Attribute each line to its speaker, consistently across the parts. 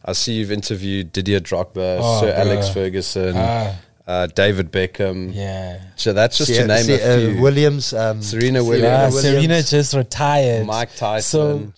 Speaker 1: I see you've interviewed Didier Drogba,
Speaker 2: Oh,
Speaker 1: Sir
Speaker 2: bro.
Speaker 1: Alex Ferguson, David Beckham.
Speaker 2: Yeah.
Speaker 1: So that's just to name a few.
Speaker 3: Williams,
Speaker 1: Serena Williams.
Speaker 2: Yeah,
Speaker 3: Williams.
Speaker 2: Serena just retired.
Speaker 1: Mike Tyson.
Speaker 2: So,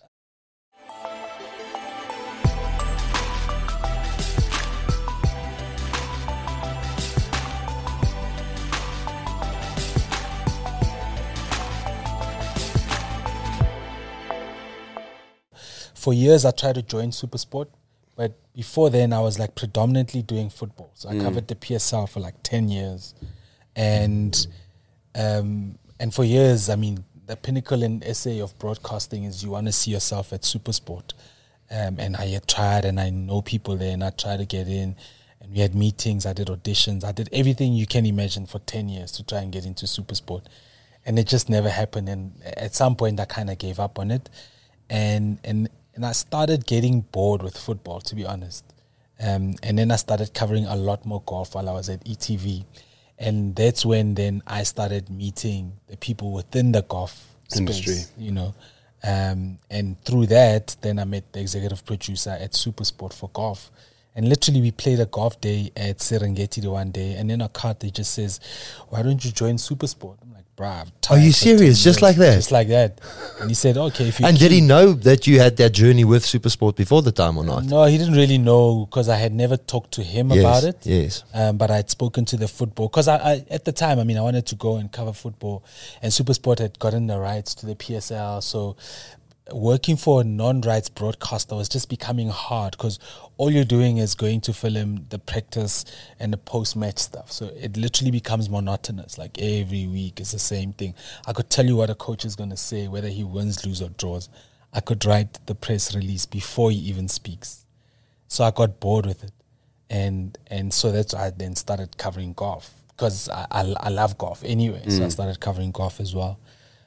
Speaker 2: for years, I tried to join Supersport, but before then, I was like predominantly doing football. So I covered the PSL for like 10 years, and for years, I mean, the pinnacle in SA of broadcasting is you want to see yourself at Supersport, and I had tried, and I know people there, and I tried to get in, and we had meetings, I did auditions, I did everything you can imagine for 10 years to try and get into Supersport, and it just never happened. And at some point, I kind of gave up on it, and I started getting bored with football, to be honest. And then I started covering a lot more golf while I was at ETV. And that's when then I started meeting the people within the golf
Speaker 1: Industry.
Speaker 2: space, you know. And through that, then I met the executive producer at Supersport for golf. And literally we played a golf day at Serengeti the one day. And then a card, they just says, why don't you join Supersport? I'm like, bruh, I'm tired
Speaker 3: Are you
Speaker 2: for 10
Speaker 3: serious? Just
Speaker 2: years."
Speaker 3: like that?
Speaker 2: Just like that. And he said, okay, if you
Speaker 3: and did he
Speaker 2: keep-
Speaker 3: know that you had that journey with Supersport before the time or not?
Speaker 2: No, he didn't really know because I had never talked to him about it.
Speaker 3: Yes.
Speaker 2: But I had spoken to the football because I at the time, I mean, I wanted to go and cover football, and Supersport had gotten the rights to the PSL. So working for a non-rights broadcaster was just becoming hard because all you're doing is going to film the practice and the post-match stuff. So it literally becomes monotonous. Like every week it's the same thing. I could tell you what a coach is going to say, whether he wins, loses or draws. I could write the press release before he even speaks. So I got bored with it. And so that's why I then started covering golf because I love golf anyway. So I started covering golf as well.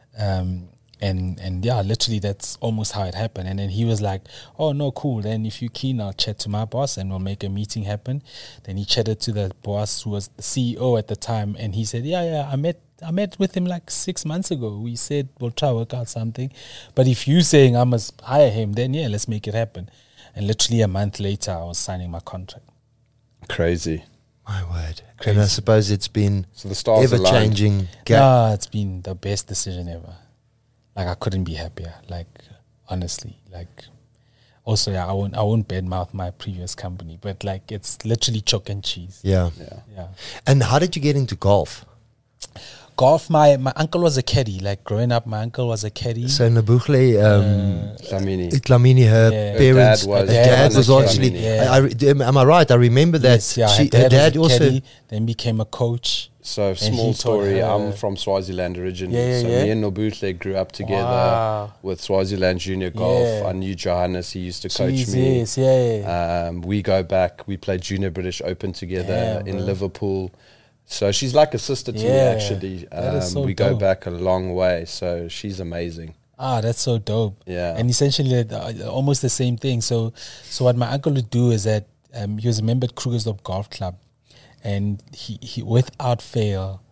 Speaker 2: And yeah, literally that's almost how it happened. And then he was like, oh, no, cool. Then if you're keen, I'll chat to my boss and we'll make a meeting happen. Then he chatted to the boss who was the CEO at the time. And he said, yeah, I met with him like 6 months ago. We said we'll try to work out something. But if you're saying I must hire him, then yeah, let's make it happen. And literally a month later, I was signing my contract.
Speaker 1: Crazy.
Speaker 3: My word. And I suppose it's been
Speaker 1: So the stars aligned.
Speaker 3: ever-changing.
Speaker 2: No, it's been the best decision ever. Like I couldn't be happier. Like honestly, like also yeah, I won't badmouth my previous company, but like it's literally chalk and cheese.
Speaker 3: Yeah.
Speaker 2: Yeah.
Speaker 3: And how did you get into golf?
Speaker 2: Golf. My uncle was a caddy. Like growing up, my uncle was a caddy.
Speaker 3: So Nabuhle,
Speaker 1: Dlamini.
Speaker 3: Dlamini, her
Speaker 2: Yeah.
Speaker 3: parents,
Speaker 1: Her dad was-
Speaker 3: her dad was
Speaker 2: Johannes
Speaker 3: actually.
Speaker 2: Dlamini.
Speaker 3: Am I right? I remember that.
Speaker 2: Yes, yeah,
Speaker 3: her dad
Speaker 2: was a
Speaker 3: also.
Speaker 2: caddy, then became a coach.
Speaker 1: So
Speaker 2: And
Speaker 1: small
Speaker 2: he taught
Speaker 1: story.
Speaker 2: her-
Speaker 1: I'm from Swaziland originally.
Speaker 2: Yeah,
Speaker 1: so
Speaker 2: yeah.
Speaker 1: me and Nobuhle grew up together
Speaker 2: Wow.
Speaker 1: with Swaziland Junior Golf.
Speaker 2: Yeah.
Speaker 1: I knew Johannes. He used to coach
Speaker 2: Jeez,
Speaker 1: me.
Speaker 2: yes, yeah.
Speaker 1: We go back. We played Junior British Open together
Speaker 2: Damn,
Speaker 1: in
Speaker 2: bro.
Speaker 1: Liverpool. So she's like a sister to me,
Speaker 2: Yeah,
Speaker 1: actually.
Speaker 2: that is so
Speaker 1: we go
Speaker 2: dope.
Speaker 1: back a long way. So she's amazing.
Speaker 2: That's so dope.
Speaker 1: Yeah.
Speaker 2: And essentially almost the same thing. So what my uncle would do is that he was a member at Krugersdorp Golf Club, and he without fail,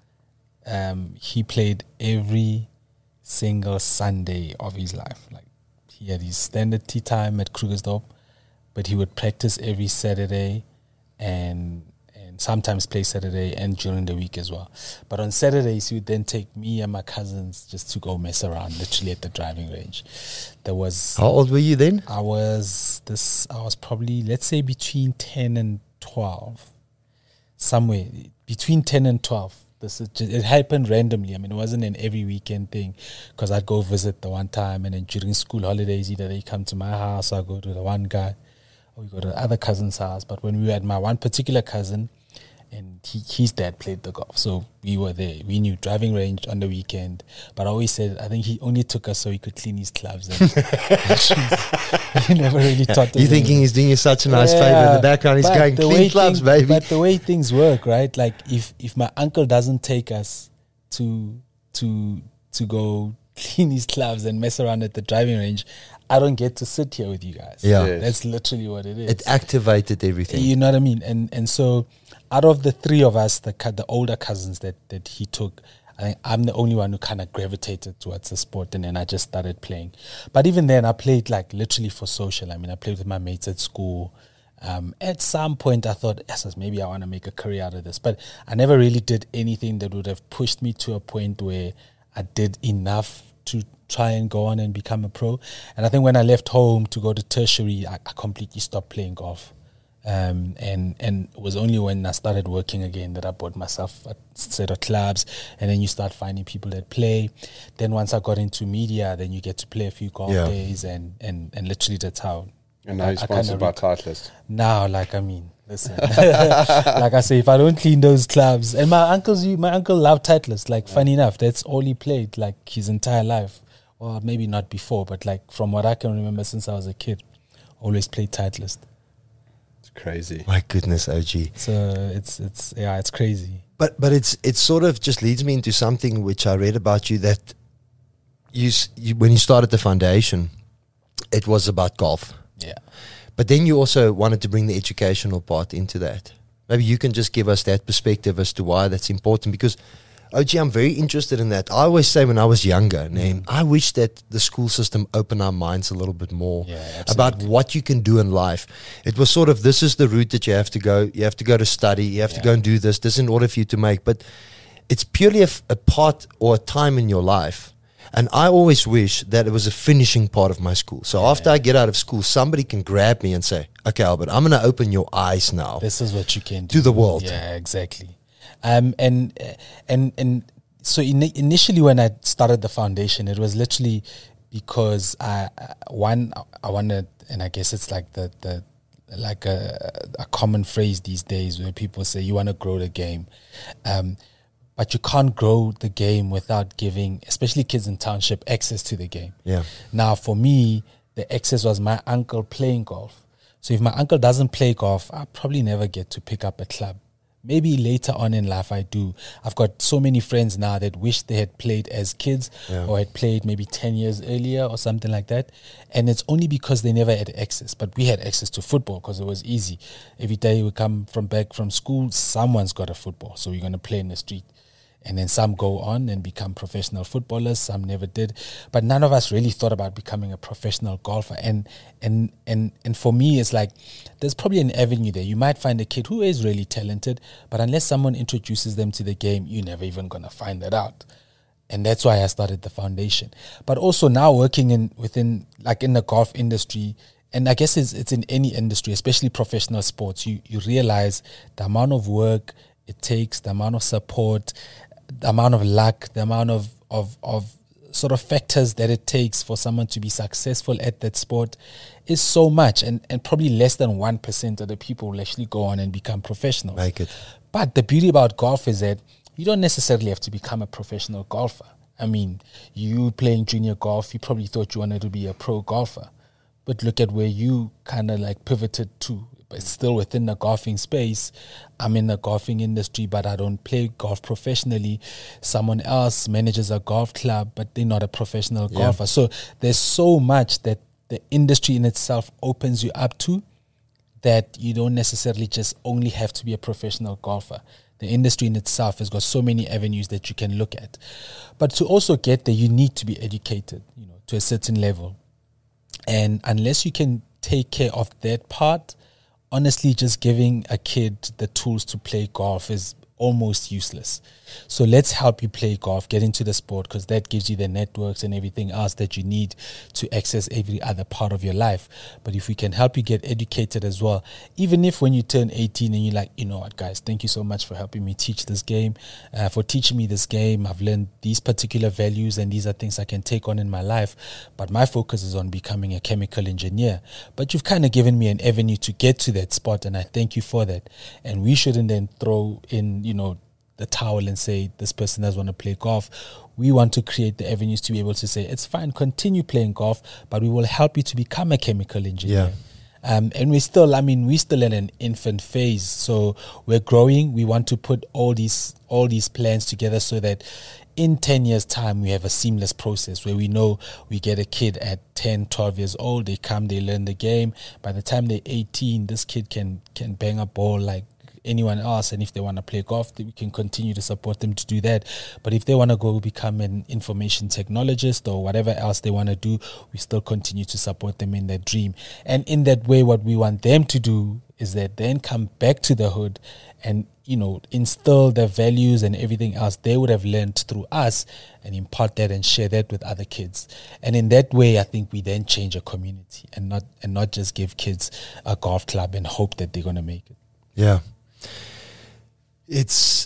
Speaker 2: he played every single Sunday of his life. Like he had his standard tea time at Krugersdorp, but he would practice every Saturday and sometimes play Saturday and during the week as well. But on Saturdays, he would then take me and my cousins just to go mess around, literally at the driving range. There was
Speaker 3: How old were you then?
Speaker 2: I was probably, let's say, between 10 and 12. Somewhere between 10 and 12. It happened randomly. I mean, it wasn't an every weekend thing because I'd go visit the one time, and then during school holidays, either they come to my house or I go to the one guy or we go to the other cousin's house. But when we were at my one particular cousin, and his dad played the golf, so we were there. We knew driving range on the weekend, but I always said I think he only took us so he could clean his clubs and shoes. He never really taught us.
Speaker 3: You thinking he's doing you such a nice favor in the background? He's
Speaker 2: But
Speaker 3: going
Speaker 2: the
Speaker 3: clean
Speaker 2: way
Speaker 3: clubs,
Speaker 2: things-
Speaker 3: baby.
Speaker 2: But the way things work, right? Like if my uncle doesn't take us to go clean his clubs and mess around at the driving range, I don't get to sit here with you guys.
Speaker 3: Yeah.
Speaker 1: Yes.
Speaker 2: That's literally what it is.
Speaker 3: It activated everything.
Speaker 2: You know what I mean? And so out of the three of us, the older cousins that he took, I think I'm the only one who kind of gravitated towards the sport, and then I just started playing. But even then, I played like literally for social. I mean, I played with my mates at school. At some point, I thought, yes, maybe I want to make a career out of this. But I never really did anything that would have pushed me to a point where I did enough to try and go on and become a pro. And I think when I left home to go to tertiary, I completely stopped playing golf. And it was only when I started working again that I bought myself a set of clubs, and then you start finding people that play. Then once I got into media, then you get to play a few golf days, and literally that's how.
Speaker 1: And now you're sponsored by Titleist.
Speaker 2: Now, listen, like I say, if I don't clean those clubs, and my uncle loved Titleist. Like, funny enough, that's all he played like his entire life. Well, maybe not before, but like from what I can remember since I was a kid, always played Titleist.
Speaker 1: Crazy.
Speaker 3: My goodness, OG.
Speaker 2: So it's crazy.
Speaker 3: But it sort of just leads me into something which I read about you, that you when you started the foundation, it was about golf.
Speaker 2: Yeah.
Speaker 3: But then you also wanted to bring the educational part into that. Maybe you can just give us that perspective as to why that's important, because OG, I'm very interested in that. I always say when I was younger, I wish that the school system opened our minds a little bit more about what you can do in life. It was sort of, this is the route that you have to go. You have to go to study. You have to go and do this in order for you to make. But it's purely a part or a time in your life. And I always wish that it was a finishing part of my school. So after I get out of school, somebody can grab me and say, okay, Albert, I'm going to open your eyes now.
Speaker 2: This is what you can do.
Speaker 3: To the world.
Speaker 2: Yeah, exactly. And so initially when I started the foundation, it was literally because I wanted, and I guess it's like a common phrase these days where people say you want to grow the game, but you can't grow the game without giving, especially kids in township, access to the game.
Speaker 3: Yeah.
Speaker 2: Now for me, the access was my uncle playing golf. So if my uncle doesn't play golf, I probably never get to pick up a club. Maybe later on in life I do. I've got so many friends now that wish they had played as kids or had played maybe 10 years earlier or something like that. And it's only because they never had access. But we had access to football because it was easy. Every day we come back from school, someone's got a football. So we're going to play in the street. And then some go on and become professional footballers. Some never did. But none of us really thought about becoming a professional golfer. And for me, it's like there's probably an avenue there. You might find a kid who is really talented, but unless someone introduces them to the game, you're never even going to find that out. And that's why I started the foundation. But also now working within the golf industry, and I guess it's in any industry, especially professional sports, you realize the amount of work it takes, the amount of support, the amount of luck, the amount of sort of factors that it takes for someone to be successful at that sport is so much, and probably less than 1% of the people will actually go on and become professionals.
Speaker 3: Make it.
Speaker 2: But the beauty about golf is that you don't necessarily have to become a professional golfer. I mean, you playing junior golf, you probably thought you wanted to be a pro golfer, but look at where you kind of like pivoted to. But still within the golfing space. I'm in the golfing industry, but I don't play golf professionally. Someone else manages a golf club, but they're not a professional golfer. So there's so much that the industry in itself opens you up to, that you don't necessarily just only have to be a professional golfer. The industry in itself has got so many avenues that you can look at. But to also get there, you need to be educated, to a certain level. And unless you can take care of that part, honestly, just giving a kid the tools to play golf is almost useless. So let's help you play golf, get into the sport, because that gives you the networks and everything else that you need to access every other part of your life. But if we can help you get educated as well, even if when you turn 18 and you're like, you know what, guys, thank you so much for helping me teach this game, for teaching me this game. I've learned these particular values and these are things I can take on in my life. But my focus is on becoming a chemical engineer. But you've kind of given me an avenue to get to that spot, and I thank you for that. And we shouldn't then throw in, the towel and say this person doesn't want to play golf. We want to create the avenues to be able to say it's fine, continue playing golf, but we will help you to become a chemical engineer. And we're still in an infant phase, so we're growing. We want to put all these plans together so that in 10 years time we have a seamless process where we know we get a kid at 10, 12 years old, they come, they learn the game. By the time they're 18, this kid can bang a ball like anyone else, and if they want to play golf, we can continue to support them to do that. But if they want to go become an information technologist or whatever else they want to do, we still continue to support them in their dream. And in that way, what we want them to do is that then come back to the hood and, you know, instill the values and everything else they would have learned through us and impart that and share that with other kids. And in that way, I think we then change a community and not just give kids a golf club and hope that they're going to make it.
Speaker 3: Yeah. It's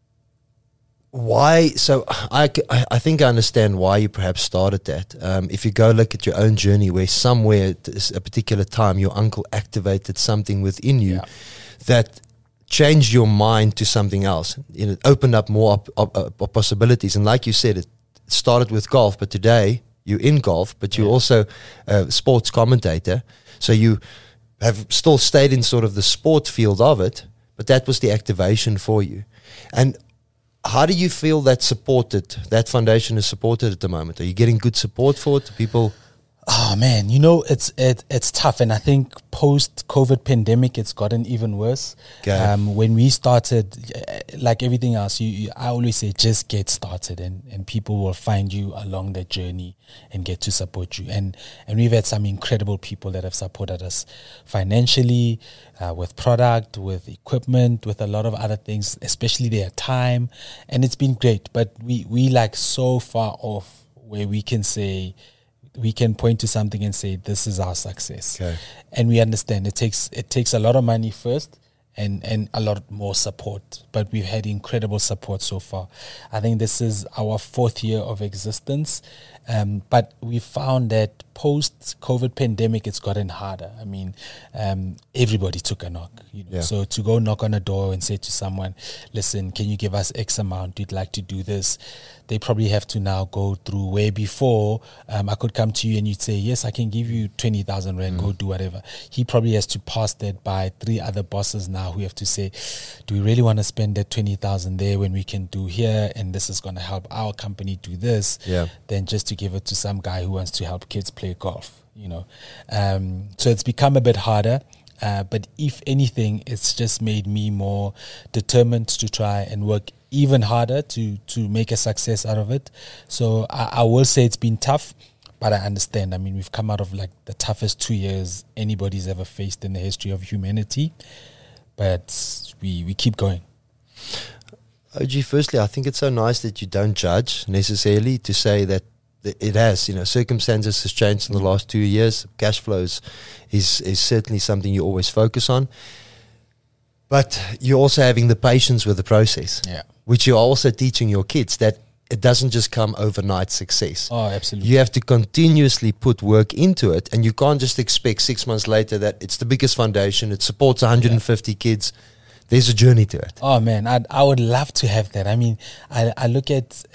Speaker 3: why, so I think I understand why you perhaps started that. If you go look at your own journey where somewhere at a particular time your uncle activated something within you that changed your mind to something else. It opened up more possibilities. And like you said, it started with golf, but today you're in golf, but you're also a sports commentator. So you have still stayed in sort of the sport field of it, but that was the activation for you. And how do you feel that foundation is supported at the moment? Are you getting good support for it? People...
Speaker 2: Oh man, you know, it's tough, and I think post-COVID pandemic, it's gotten even worse.
Speaker 3: Okay.
Speaker 2: When we started, like everything else, I always say just get started, and people will find you along the journey and get to support you. And we've had some incredible people that have supported us financially, with product, with equipment, with a lot of other things, especially their time, and it's been great. But we like so far off where we can say, we can point to something and say this is our success.
Speaker 3: Okay.
Speaker 2: And we understand it takes a lot of money first and a lot more support, but we've had incredible support so far. I think this is our 4th year of existence, but we found that post-COVID pandemic, it's gotten harder. I mean, everybody took a knock. You know?
Speaker 3: Yeah.
Speaker 2: So to go knock on a door and say to someone, listen, can you give us X amount? We'd like to do this. They probably have to now go through where before I could come to you and you'd say, yes, I can give you 20,000 rand, go do whatever. He probably has to pass that by 3 other bosses now who have to say, do we really want to spend that 20,000 there when we can do here, and this is going to help our company do this, than just to give it to some guy who wants to help kids play golf, you know. So it's become a bit harder. But if anything, it's just made me more determined to try and work even harder to make a success out of it. So I will say it's been tough, but I understand. I mean, we've come out of like the toughest 2 years anybody's ever faced in the history of humanity, but we keep going.
Speaker 3: OG, firstly, I think it's so nice that you don't judge necessarily, to say that it has, you know, circumstances has changed in the last 2 years. Cash flows is certainly something you always focus on. But you're also having the patience with the process, which you're also teaching your kids, that it doesn't just come overnight success.
Speaker 2: Oh, absolutely.
Speaker 3: You have to continuously put work into it, and you can't just expect 6 months later that it's the biggest foundation, it supports 150 kids. There's a journey to it.
Speaker 2: Oh man, I would love to have that. I mean, I look at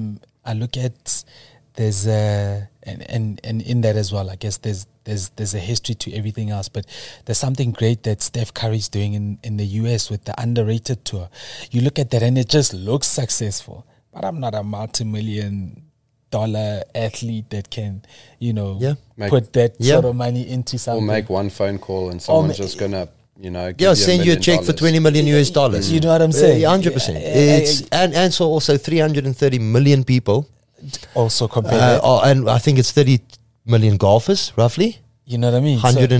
Speaker 2: there's and in that as well, I guess there's a history to everything else, but there's something great that Steph Curry's doing in the US with the Underrated Tour. You look at that and it just looks successful, but I'm not a multi-million-dollar athlete that can, you know, put that sort of money into something.
Speaker 1: Or make one phone call and someone's just gonna, you know, give
Speaker 3: send you a check for $20 million US.
Speaker 2: You know what I'm saying?
Speaker 3: 100%. It's and so also 330 million people.
Speaker 2: Also compared,
Speaker 3: and I think it's 30 million golfers, roughly.
Speaker 2: You know what I mean?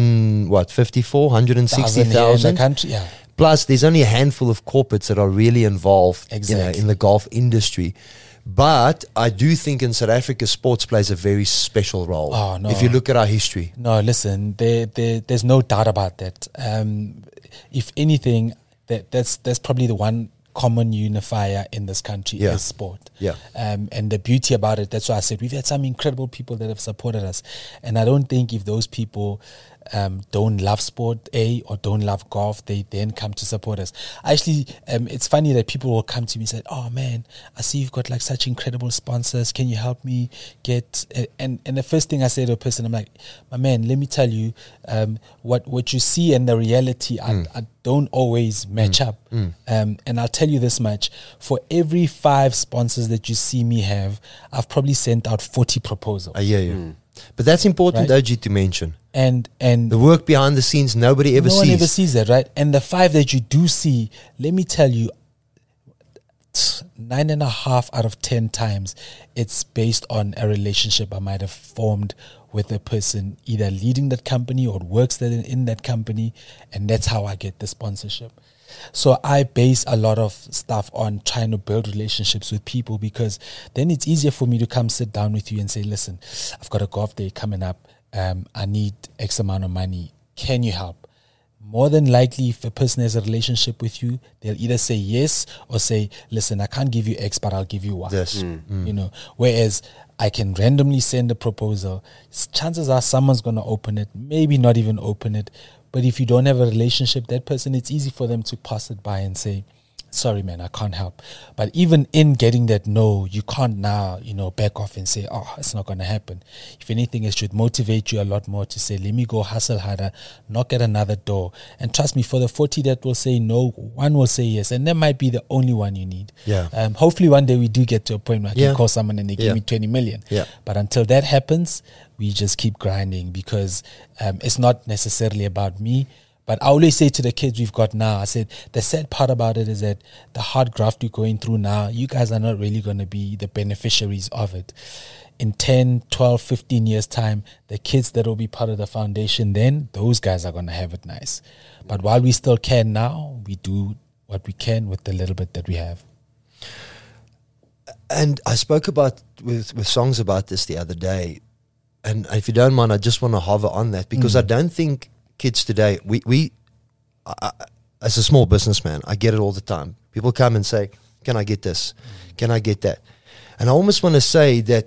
Speaker 3: 160,000
Speaker 2: in the country.
Speaker 3: Plus, there's only a handful of corporates that are really involved in the golf industry. But I do think in South Africa, sports plays a very special role.
Speaker 2: Oh, no.
Speaker 3: If you look at our history.
Speaker 2: No, listen, there's no doubt about that. If anything, that's probably the one common unifier in this country is sport. And the beauty about it, that's why I said we've had some incredible people that have supported us. And I don't think if those people don't love sport, or don't love golf, they then come to support us. Actually, it's funny that people will come to me and say, oh man, I see you've got like such incredible sponsors. Can you help me get, and the first thing I say to a person, I'm like, my man, let me tell you, what you see and the reality I don't always match up. And I'll tell you this much, for every 5 sponsors that you see me have, I've probably sent out 40 proposals.
Speaker 3: I hear you. But that's important, OG, to mention.
Speaker 2: And
Speaker 3: the work behind the scenes, nobody ever sees.
Speaker 2: No one ever sees that, right? And the 5 that you do see, let me tell you, 9.5 out of 10 times, it's based on a relationship I might have formed with a person either leading that company or works in that company, and that's how I get the sponsorship. So I base a lot of stuff on trying to build relationships with people, because then it's easier for me to come sit down with you and say, listen, I've got a golf day coming up. I need X amount of money. Can you help? More than likely, if a person has a relationship with you, they'll either say yes or say, listen, I can't give you X, but I'll give you Y.
Speaker 3: Yes.
Speaker 2: You know, whereas I can randomly send a proposal. Chances are someone's going to open it, maybe not even open it. But if you don't have a relationship, that person, it's easy for them to pass it by and say, sorry, man, I can't help. But even in getting that no, you can't now, you know, back off and say, oh, it's not going to happen. If anything, it should motivate you a lot more to say, let me go hustle harder, knock at another door. And trust me, for the 40 that will say no, one will say yes. And that might be the only one you need.
Speaker 3: Yeah.
Speaker 2: Hopefully one day we do get to a point where I can call someone and they give me 20 million.
Speaker 3: Yeah.
Speaker 2: But until that happens, we just keep grinding, because it's not necessarily about me. But I always say to the kids we've got now, I said, the sad part about it is that the hard graft you're going through now, you guys are not really going to be the beneficiaries of it. In 10, 12, 15 years' time, the kids that will be part of the foundation then, those guys are going to have it nice. But while we still can now, we do what we can with the little bit that we have.
Speaker 3: And I spoke about with songs about this the other day. And if you don't mind, I just want to hover on that, because I don't think kids today, I, as a small businessman, I get it all the time. People come and say, can I get this? Can I get that? And I almost want to say that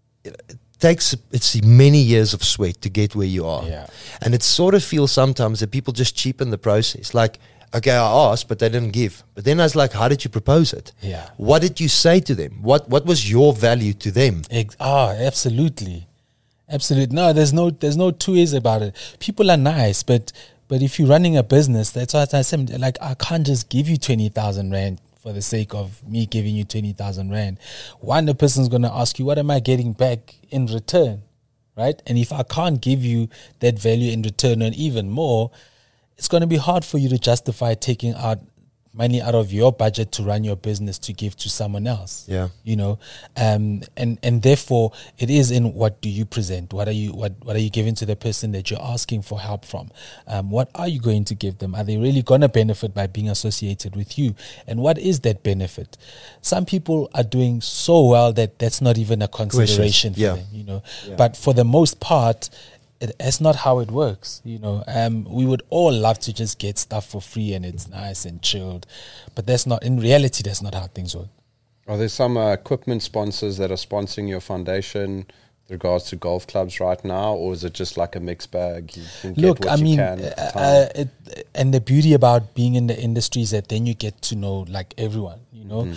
Speaker 3: it's many years of sweat to get where you are.
Speaker 2: Yeah.
Speaker 3: And it sort of feels sometimes that people just cheapen the process. Like, okay, I asked, but they didn't give. But then I was like, how did you propose it?
Speaker 2: Yeah.
Speaker 3: What did you say to them? What was your value to them?
Speaker 2: Absolutely. Absolutely. No, there's no two ways about it. People are nice, but if you're running a business, that's what I said. Like, I can't just give you 20,000 rand for the sake of me giving you 20,000 rand. One, the person's going to ask you, what am I getting back in return? Right? And if I can't give you that value in return and even more, it's going to be hard for you to justify taking out money out of your budget to run your business to give to someone else.
Speaker 3: Yeah.
Speaker 2: You know, and therefore it is in what do you present? What are you giving to the person that you're asking for help from? What are you going to give them? Are they really going to benefit by being associated with you? And what is that benefit? Some people are doing so well that that's not even a consideration for them, you know. Yeah. But for the most part, it's not how it works, you know. We would all love to just get stuff for free and it's nice and chilled, but that's not, in reality, that's not how things work.
Speaker 1: Are there some equipment sponsors that are sponsoring your foundation with regards to golf clubs right now, or is it just like a mixed bag? You can
Speaker 2: Look,
Speaker 1: get
Speaker 2: I
Speaker 1: what
Speaker 2: mean,
Speaker 1: you can at the time?
Speaker 2: And the beauty about being in the industry is that then you get to know like everyone, you know.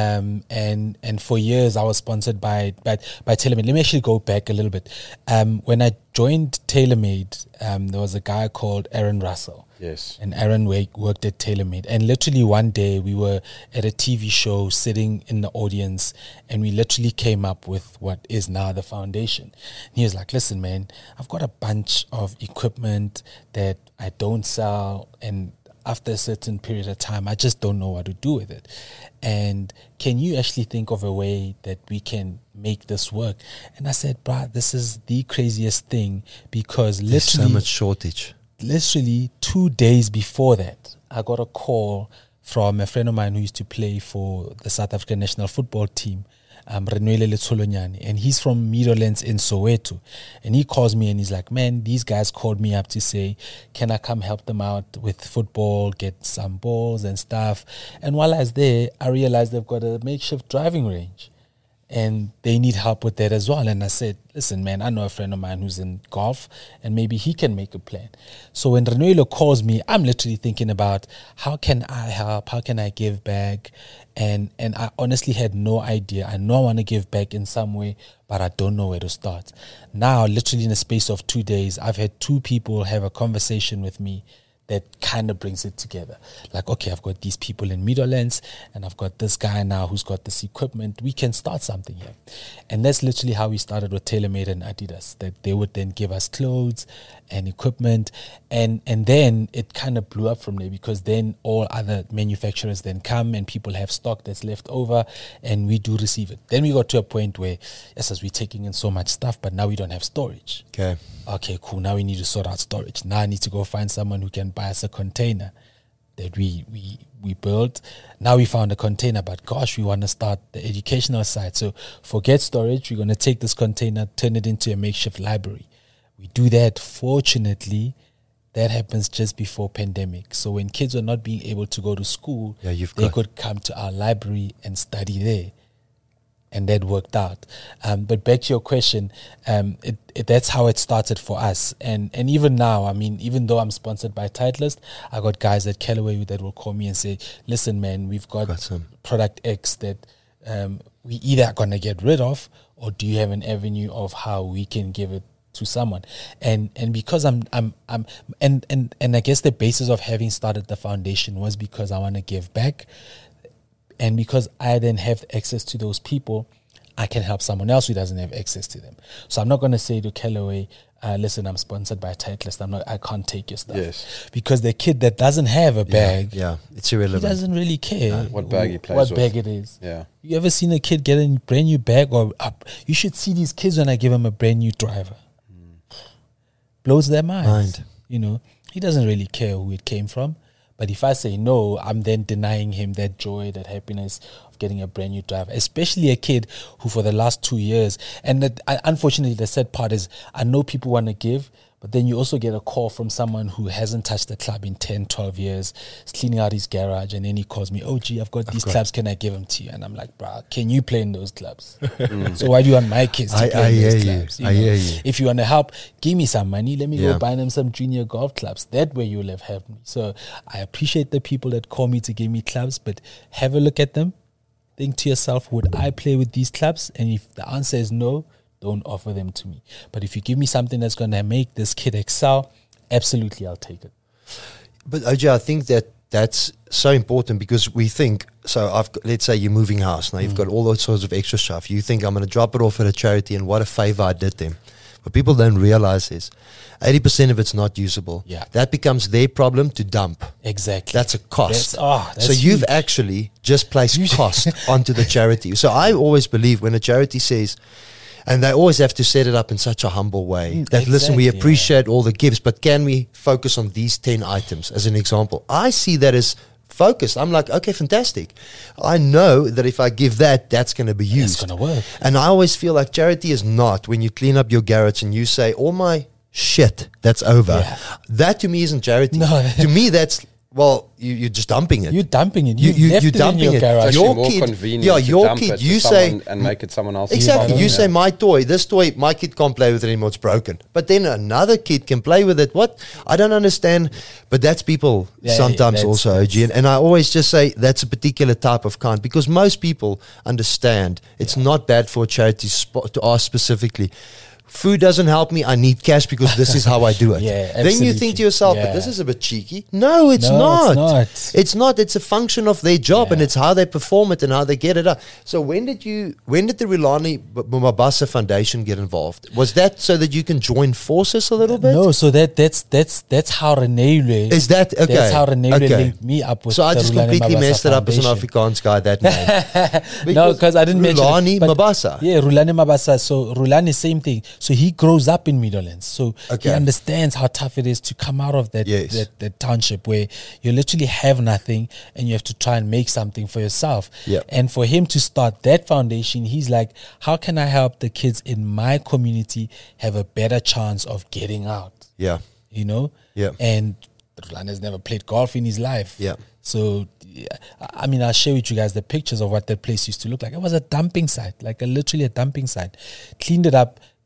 Speaker 2: And for years I was sponsored by TaylorMade. Let me actually go back a little bit. When I joined TaylorMade, there was a guy called Aaron Russell.
Speaker 1: Yes.
Speaker 2: And Aaron worked at TaylorMade. And literally one day we were at a TV show sitting in the audience, and we literally came up with what is now the foundation. And he was like, listen, man, I've got a bunch of equipment that I don't sell, and after a certain period of time, I just don't know what to do with it. And can you actually think of a way that we can make this work? And I said, bruh, this is the craziest thing, because
Speaker 3: there's so much shortage.
Speaker 2: Literally 2 days before that, I got a call from a friend of mine who used to play for the South African national football team, Renwele Letsolonyane, and he's from Meadowlands in Soweto. And he calls me and he's like, man, these guys called me up to say, can I come help them out with football, get some balls and stuff? And while I was there, I realized they've got a makeshift driving range, and they need help with that as well. And I said, listen, man, I know a friend of mine who's in golf, and maybe he can make a plan. So when Renwele calls me, I'm literally thinking about, how can I help? How can I give back? And I honestly had no idea. I know I want to give back in some way, but I don't know where to start. Now, literally in the space of 2 days, I've had 2 people have a conversation with me that kind of brings it together. Like, okay, I've got these people in Meadowlands and I've got this guy now who's got this equipment. We can start something here. And that's literally how we started with TaylorMade and Adidas, that they would then give us clothes and equipment. And then it kind of blew up from there, because then all other manufacturers then come and people have stock that's left over and we do receive it. Then we got to a point where, yes, as we're taking in so much stuff, but now we don't have storage. Okay, cool. Now we need to sort out storage. Now I need to go find someone who can buy us a container that we built. Now we found a container, but gosh, we want to start the educational side. So forget storage. We're going to take this container, turn it into a makeshift library. We do that. Fortunately, that happens just before pandemic. So when kids were not being able to go to school, they could come to our library and study there. And that worked out. But back to your question, that's how it started for us. And even now, I mean, even though I'm sponsored by Titleist, I got guys at Callaway that will call me and say, listen, man, we've got some product X that we either are going to get rid of, or do you have an avenue of how we can give it to someone? And because I'm I guess the basis of having started the foundation was because I want to give back. And because I then have access to those people, I can help someone else who doesn't have access to them. So I'm not going to say to Callaway, listen, I'm sponsored by Titleist. I can't take your stuff.
Speaker 1: Yes.
Speaker 2: Because the kid that doesn't have a bag,
Speaker 3: it's irrelevant.
Speaker 2: He doesn't really care
Speaker 1: what bag he plays
Speaker 2: what
Speaker 1: with.
Speaker 2: Bag it is.
Speaker 1: Yeah.
Speaker 2: You ever seen a kid get a brand new bag or up? You should see these kids when I give them a brand new driver. Blows their mind. You know, he doesn't really care who it came from. But if I say no, I'm then denying him that joy, that happiness of getting a brand new driver, especially a kid who for the last 2 years, and unfortunately the sad part is I know people want to give, but then you also get a call from someone who hasn't touched the club in 10, 12 years, is cleaning out his garage, and then he calls me, oh, gee, I've got these clubs, can I give them to you? And I'm like, bruh, can you play in those clubs? So why do you want my kids to play in those clubs?
Speaker 3: I hear you.
Speaker 2: If you want to help, give me some money, let me go buy them some junior golf clubs. That way you'll have helped me. So I appreciate the people that call me to give me clubs, but have a look at them. Think to yourself, would I play with these clubs? And if the answer is no, don't offer them to me. But if you give me something that's going to make this kid excel, absolutely, I'll take it.
Speaker 3: But OJ, I think that's so important, because we think, so let's say you're moving house. Now you've got all those sorts of extra stuff. You think I'm going to drop it off at a charity, and what a favor I did them. What people don't realize is 80% of it's not usable.
Speaker 2: Yeah.
Speaker 3: That becomes their problem to dump.
Speaker 2: Exactly.
Speaker 3: That's a cost.
Speaker 2: That's
Speaker 3: so you've
Speaker 2: huge.
Speaker 3: actually just placed cost onto the charity. So I always believe when a charity says, and they always have to set it up in such a humble way that, listen, we appreciate all the gifts, but can we focus on these 10 items as an example? I see that as focused. I'm like, okay, fantastic. I know that if I give that, that's going to be used.
Speaker 2: It's going to work.
Speaker 3: And I always feel like charity is not when you clean up your garage and you say, all my shit, that's over.
Speaker 2: Yeah.
Speaker 3: That to me isn't charity.
Speaker 2: No.
Speaker 3: To me, that's, well, you're just dumping it.
Speaker 2: You're dumping it.
Speaker 3: You're
Speaker 2: left
Speaker 3: dumping
Speaker 2: in your
Speaker 3: it.
Speaker 2: garage.
Speaker 1: It's
Speaker 3: Your
Speaker 1: actually more
Speaker 3: kid-
Speaker 1: convenient
Speaker 3: yeah,
Speaker 1: to
Speaker 3: your
Speaker 1: dump
Speaker 3: kid,
Speaker 1: it to
Speaker 3: you
Speaker 1: someone
Speaker 3: say-
Speaker 1: and make it someone else's
Speaker 3: Exactly.
Speaker 1: problem.
Speaker 3: You say, my toy, this toy, my kid can't play with it anymore, it's broken. But then another kid can play with it. What? I don't understand. But that's people sometimes also, OG. And I always just say that's a particular type of kind, because most people understand it's not bad for a charity to ask specifically, food doesn't help me, I need cash because this is how I do it. Then you think to yourself, but this is a bit cheeky. No, it's not. It's not. It's a function of their job, and it's how they perform it and how they get it up. So when did the Rulani Mabasa Foundation get involved? Was that so that you can join forces a little bit?
Speaker 2: No, so that's how Renele.
Speaker 3: Is that okay?
Speaker 2: That's how Renele linked me up with.
Speaker 3: So I
Speaker 2: the
Speaker 3: just
Speaker 2: Rulani
Speaker 3: completely
Speaker 2: Mabasa
Speaker 3: messed it up as an
Speaker 2: Foundation.
Speaker 3: Afrikaans guy, that name.
Speaker 2: No, because I didn't mention
Speaker 3: Rulani
Speaker 2: it, but
Speaker 3: Mabasa.
Speaker 2: Yeah, Rulani Mabasa. So Rulani, same thing. So he grows up in Meadowlands. So he understands how tough it is to come out of that, that township where you literally have nothing and you have to try and make something for yourself. And for him to start that foundation, he's like, how can I help the kids in my community have a better chance of getting out?
Speaker 3: Yeah.
Speaker 2: You know?
Speaker 3: Yeah.
Speaker 2: And Rulani has never played golf in his life.
Speaker 3: Yeah.
Speaker 2: So, I mean, I'll share with you guys the pictures of what that place used to look like. It was a dumping site, like literally a dumping site. Cleaned it up,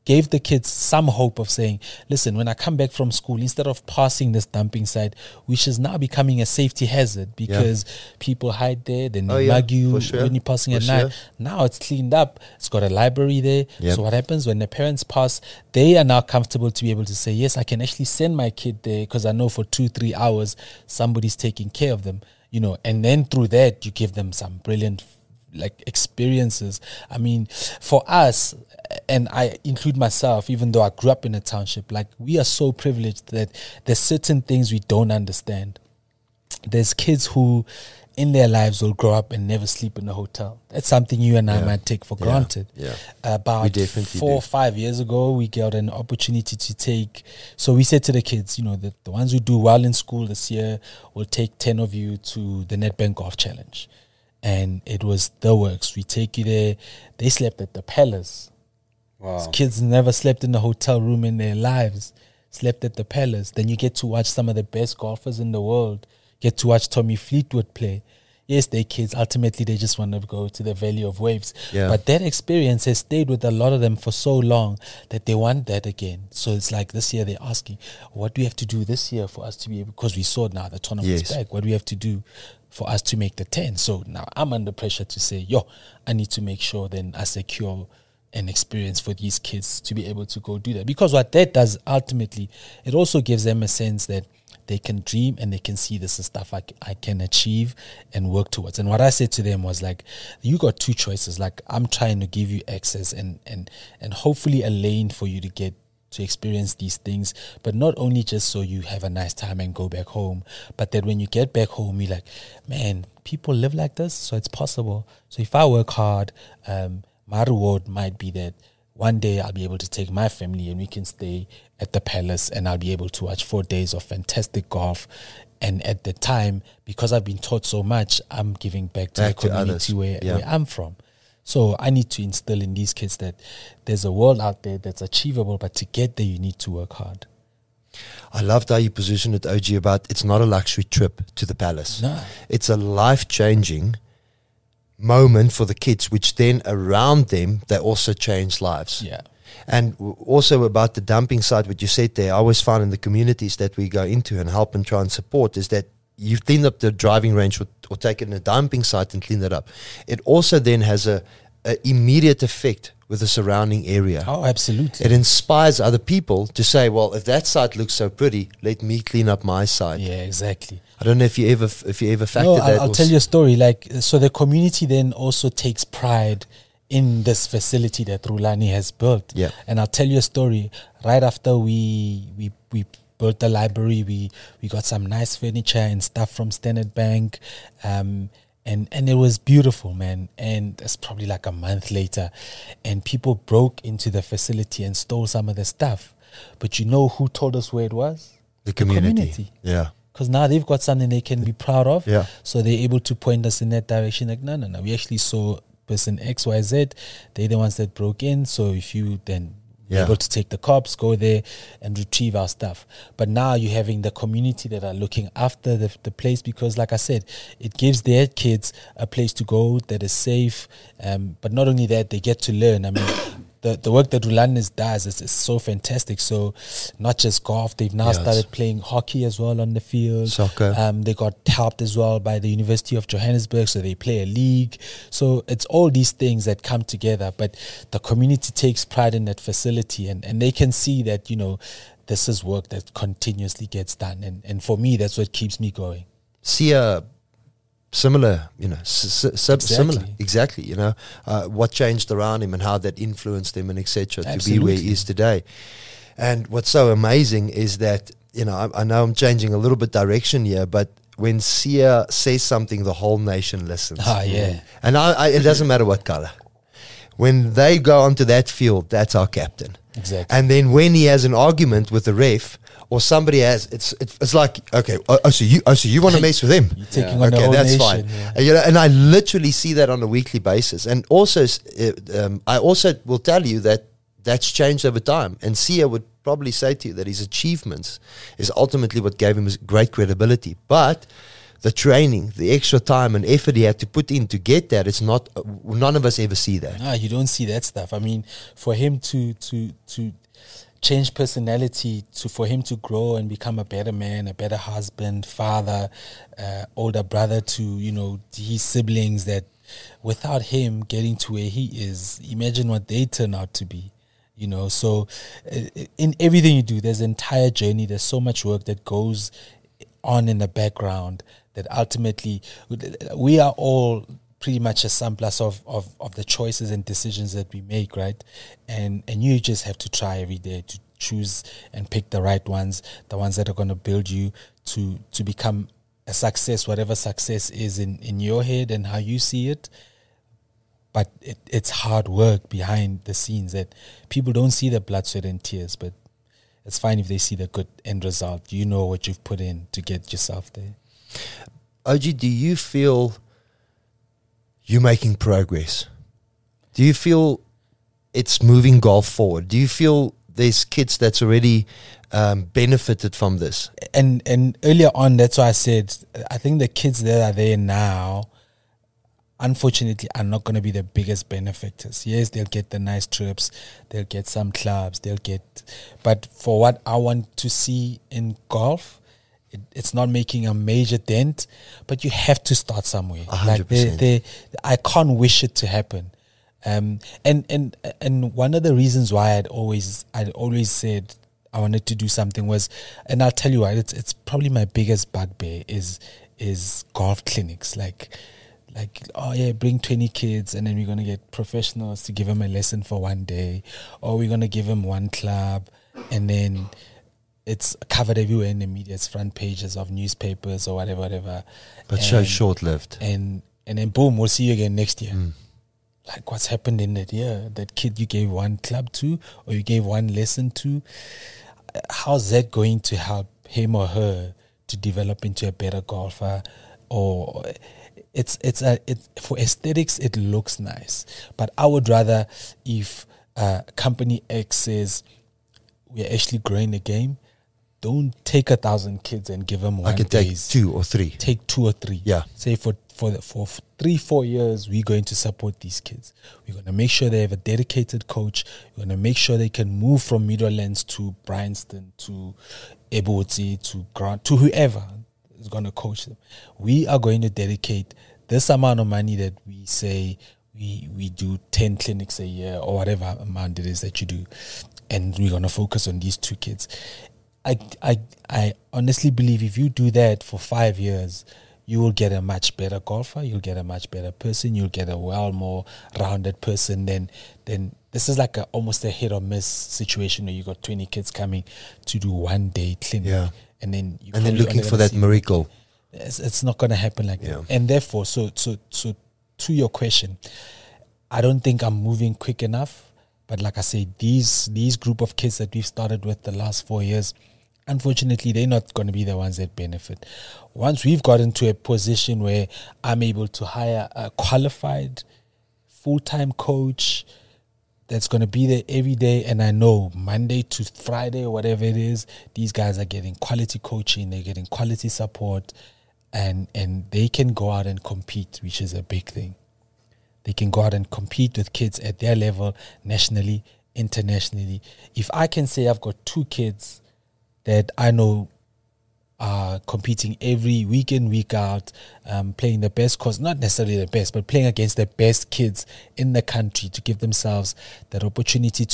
Speaker 2: gave the kids some hope of saying, listen, when I come back from school, instead of passing this dumping site, which is now becoming a safety hazard because people hide there, then they mug you when you're passing at night. Now it's cleaned up. It's got a library there. So what happens when the parents pass, they are now comfortable to be able to say, yes, I can actually send my kid there because I know for 2-3 hours somebody's taking care of them, you know, and then through that you give them some brilliant like experiences. I mean, for us, and I include myself, even though I grew up in a township, like we are so privileged that there's certain things we don't understand. There's kids who in their lives will grow up and never sleep in a hotel. That's something you and I might take for granted. About 4 or 5 years ago, we got an opportunity to take, so we said to the kids, you know, the ones who do well in school this year, will take 10 of you to the Nedbank Golf Challenge. And it was the works. We take you there. They slept at the Palace.
Speaker 1: Wow.
Speaker 2: These kids never slept in a hotel room in their lives. Slept at the Palace. Then you get to watch some of the best golfers in the world. Get to watch Tommy Fleetwood play. Yes, they're kids. Ultimately, they just want to go to the Valley of Waves. But that experience has stayed with a lot of them for so long that they want that again. So it's like this year they're asking, what do we have to do this year for us to be able, because we saw now the tournament's back, what do we have to do for us to make the 10? So now I'm under pressure to say, I need to make sure then I secure an experience for these kids to be able to go do that. Because what that does ultimately, it also gives them a sense that they can dream and they can see this is stuff I can achieve and work towards. And what I said to them was like, you got two choices. Like, I'm trying to give you access and hopefully a lane for you to get to experience these things, but not only just so you have a nice time and go back home, but that when you get back home, you're like, man, people live like this, so it's possible. So if I work hard, my reward might be that one day I'll be able to take my family and we can stay at the Palace and I'll be able to watch 4 days of fantastic golf. And at the time, because I've been taught so much, I'm giving back to the community where I'm from. So I need to instill in these kids that there's a world out there that's achievable, but to get there, you need to work hard.
Speaker 3: I loved how you positioned it, OG, about it's not a luxury trip to the Palace.
Speaker 2: No.
Speaker 3: It's a life-changing moment for the kids, which then around them, they also change lives.
Speaker 2: Yeah.
Speaker 3: And also about the dumping site, what you said there, I always found in the communities that we go into and help and try and support is that you clean up the driving range or take it in a dumping site and clean that up. It also then has a immediate effect with the surrounding area.
Speaker 2: Oh, absolutely.
Speaker 3: It inspires other people to say, well, if that site looks so pretty, let me clean up my site.
Speaker 2: Yeah, exactly.
Speaker 3: I don't know if you ever factored
Speaker 2: No,
Speaker 3: that.
Speaker 2: I'll tell you a story. Like, so the community then also takes pride in this facility that Rulani has built.
Speaker 3: Yeah.
Speaker 2: And I'll tell you a story. Right after we built the library, we got some nice furniture and stuff from Standard Bank, and it was beautiful, man. And it's probably like a month later, and people broke into the facility and stole some of the stuff. But you know who told us where it was?
Speaker 3: The community. Yeah.
Speaker 2: Because now they've got something they can be proud of.
Speaker 3: Yeah.
Speaker 2: So they're able to point us in that direction. Like, no. We actually saw person XYZ. They're the ones that broke in. So if you then able to take the cops, go there and retrieve our stuff. But now you're having the community that are looking after the place, because like I said, it gives their kids a place to go that is safe. But not only that, they get to learn. I mean, the work that Rulanis does is so fantastic. So not just golf, they've now started playing hockey as well on the field.
Speaker 3: Soccer.
Speaker 2: They got helped as well by the University of Johannesburg, so they play a league. So it's all these things that come together, but the community takes pride in that facility, and they can see that, you know, this is work that continuously gets done. And for me, that's what keeps me going.
Speaker 3: See similar, you know, similar, exactly, you know, what changed around him and how that influenced him and etc. to be where he is today. And what's so amazing is that, you know, I know I'm changing a little bit direction here, but when Sia says something, the whole nation listens. And it doesn't matter what color. When they go onto that field, that's our captain.
Speaker 2: Exactly.
Speaker 3: And then when he has an argument with the ref, or somebody has, it's like, okay, so you want to mess with him?
Speaker 2: You're taking on the whole
Speaker 3: that's
Speaker 2: nation,
Speaker 3: fine. You know, and I literally see that on a weekly basis. And also, I also will tell you that that's changed over time. And Sia would probably say to you that his achievements is ultimately what gave him great credibility. But the training, the extra time and effort he had to put in to get that, it's not, none of us ever see that.
Speaker 2: No, you don't see that stuff. I mean, for him to change personality, for him to grow and become a better man, a better husband, father, older brother to, you know, his siblings, that without him getting to where he is, imagine what they turn out to be. You know, so in everything you do, there's an entire journey. There's so much work that goes on in the background that ultimately we are all pretty much a surplus of the choices and decisions that we make, right? And you just have to try every day to choose and pick the right ones, the ones that are going to build you to become a success, whatever success is in your head and how you see it. But it's hard work behind the scenes that people don't see the blood, sweat, and tears. But it's fine if they see the good end result. You know what you've put in to get yourself there.
Speaker 3: OG, do you feel you're making progress? Do you feel it's moving golf forward? Do you feel there's kids that's already benefited from this?
Speaker 2: And earlier on, that's why I said, I think the kids that are there now, unfortunately, are not going to be the biggest benefactors. Yes, they'll get the nice trips, they'll get some clubs, but for what I want to see in golf, it's not making a major dent, but you have to start somewhere.
Speaker 3: 100%.
Speaker 2: Like I can't wish it to happen. And one of the reasons why I'd always said I wanted to do something was, and I'll tell you what, it's probably my biggest bugbear is golf clinics. Like, oh yeah, bring 20 kids and then we're going to get professionals to give them a lesson for one day, or we're going to give them one club, and then it's covered everywhere in the media. It's front pages of newspapers or whatever.
Speaker 3: But so short-lived.
Speaker 2: And then boom, we'll see you again next year. Like, what's happened in that year? That kid you gave one club to, or you gave one lesson to, how's that going to help him or her to develop into a better golfer? Or it's for aesthetics, it looks nice, but I would rather if company X says we're actually growing the game, don't take 1,000 kids and give them 1 day.
Speaker 3: I can take 2 or 3.
Speaker 2: Take 2 or 3.
Speaker 3: Yeah.
Speaker 2: Say for 3-4 years, we're going to support these kids. We're going to make sure they have a dedicated coach. We're going to make sure they can move from Meadowlands to Bryanston to Eboti to Grant to whoever is going to coach them. We are going to dedicate this amount of money that we say we do 10 clinics a year or whatever amount it is that you do, and we're going to focus on these 2 kids. I honestly believe if you do that for 5 years, you will get a much better golfer, you'll get a much better person, you'll get a well more rounded person than this is like almost a hit or miss situation where you got 20 kids coming to do 1 day clinic.
Speaker 3: Yeah.
Speaker 2: And then
Speaker 3: looking for that miracle.
Speaker 2: It's not going to happen like
Speaker 3: Yeah.
Speaker 2: that. And therefore, so to your question, I don't think I'm moving quick enough. But like I say, these group of kids that we've started with the last 4 years, unfortunately, they're not going to be the ones that benefit. Once we've gotten to a position where I'm able to hire a qualified full-time coach that's going to be there every day, and I know Monday to Friday or whatever it is, these guys are getting quality coaching, they're getting quality support, and they can go out and compete, which is a big thing. They can go out and compete with kids at their level, nationally, internationally. If I can say I've got 2 kids that I know are competing every week in, week out, playing the best course, not necessarily the best, but playing against the best kids in the country to give themselves that opportunity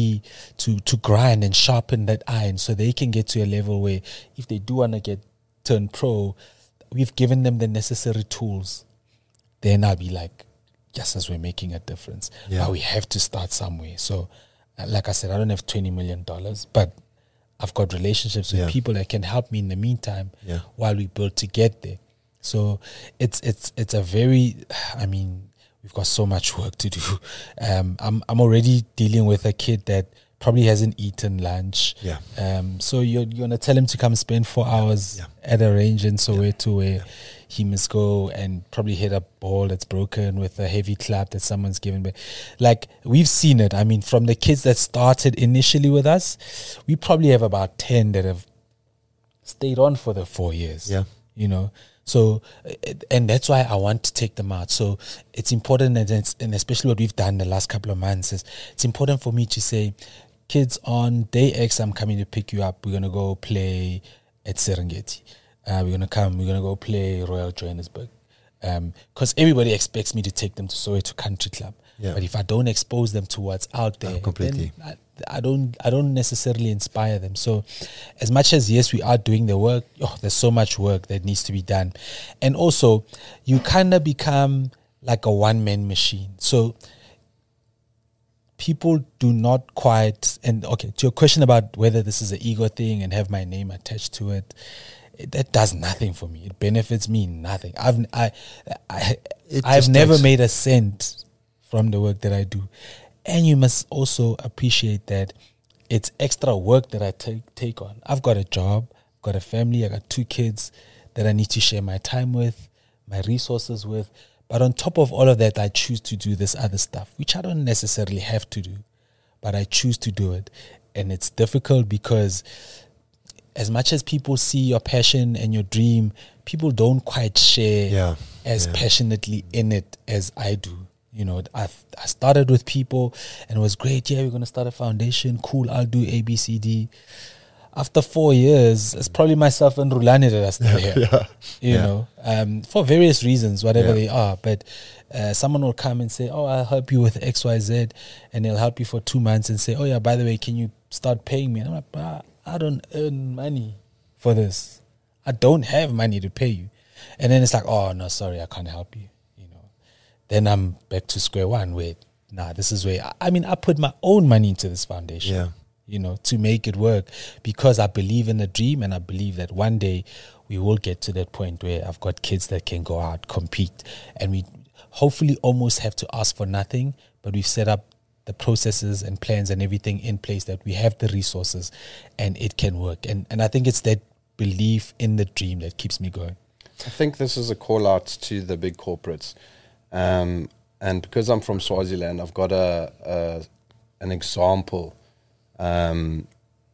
Speaker 2: to grind and sharpen that iron so they can get to a level where if they do want to turn pro, we've given them the necessary tools. Then I'll be like, just as we're making a difference.
Speaker 3: Yeah.
Speaker 2: But we have to start somewhere. So, like I said, I don't have $20 million, but I've got relationships with people that can help me in the meantime while we build to get there. So it's a very, I mean, we've got so much work to do. I'm already dealing with a kid that probably hasn't eaten lunch.
Speaker 3: Yeah.
Speaker 2: So you're gonna tell him to come spend 4 hours at a range in Soweto where he must go and probably hit a ball that's broken with a heavy club that someone's given back. Like, we've seen it. I mean, from the kids that started initially with us, we probably have about 10 that have stayed on for the 4 years.
Speaker 3: Yeah.
Speaker 2: You know, So, and that's why I want to take them out. So it's important, and especially what we've done the last couple of months is it's important for me to say, kids, on day X, I'm coming to pick you up. We're going to go play at Serengeti. We're going to go play Royal Johannesburg. Because everybody expects me to take them to Soweto Country Club.
Speaker 3: Yeah.
Speaker 2: But if I don't expose them to what's out there,
Speaker 3: completely.
Speaker 2: then I don't necessarily inspire them. So as much as, yes, we are doing the work, there's so much work that needs to be done. And also, you kind of become like a one-man machine. So people do not quite, and okay, to your question about whether this is an ego thing and have my name attached to it, that does nothing for me. It benefits me nothing. I've never made a cent from the work that I do. And you must also appreciate that it's extra work that I take on. I've got a job, I've got a family, I got 2 kids that I need to share my time with, my resources with. But on top of all of that, I choose to do this other stuff, which I don't necessarily have to do, but I choose to do it. And it's difficult because as much as people see your passion and your dream, people don't quite share as passionately in it as I do. You know, I started with people and it was great. Yeah, we're going to start a foundation. Cool, I'll do A, B, C, D. After 4 years, it's probably myself and Rulani that are still here. You know, for various reasons, whatever they are. But someone will come and say, oh, I'll help you with X, Y, Z. And they'll help you for 2 months and say, oh, yeah, by the way, can you start paying me? And I'm like, I don't earn money for this. I don't have money to pay you. And then it's like, oh, no, sorry, I can't help you. Then I'm back to square one where, this is where, I put my own money into this foundation, you know, to make it work because I believe in the dream and I believe that one day we will get to that point where I've got kids that can go out, compete, and we hopefully almost have to ask for nothing, but we've set up the processes and plans and everything in place that we have the resources and it can work. And I think it's that belief in the dream that keeps me going.
Speaker 1: I think this is a call out to the big corporates. And because I'm from Swaziland, I've got an example that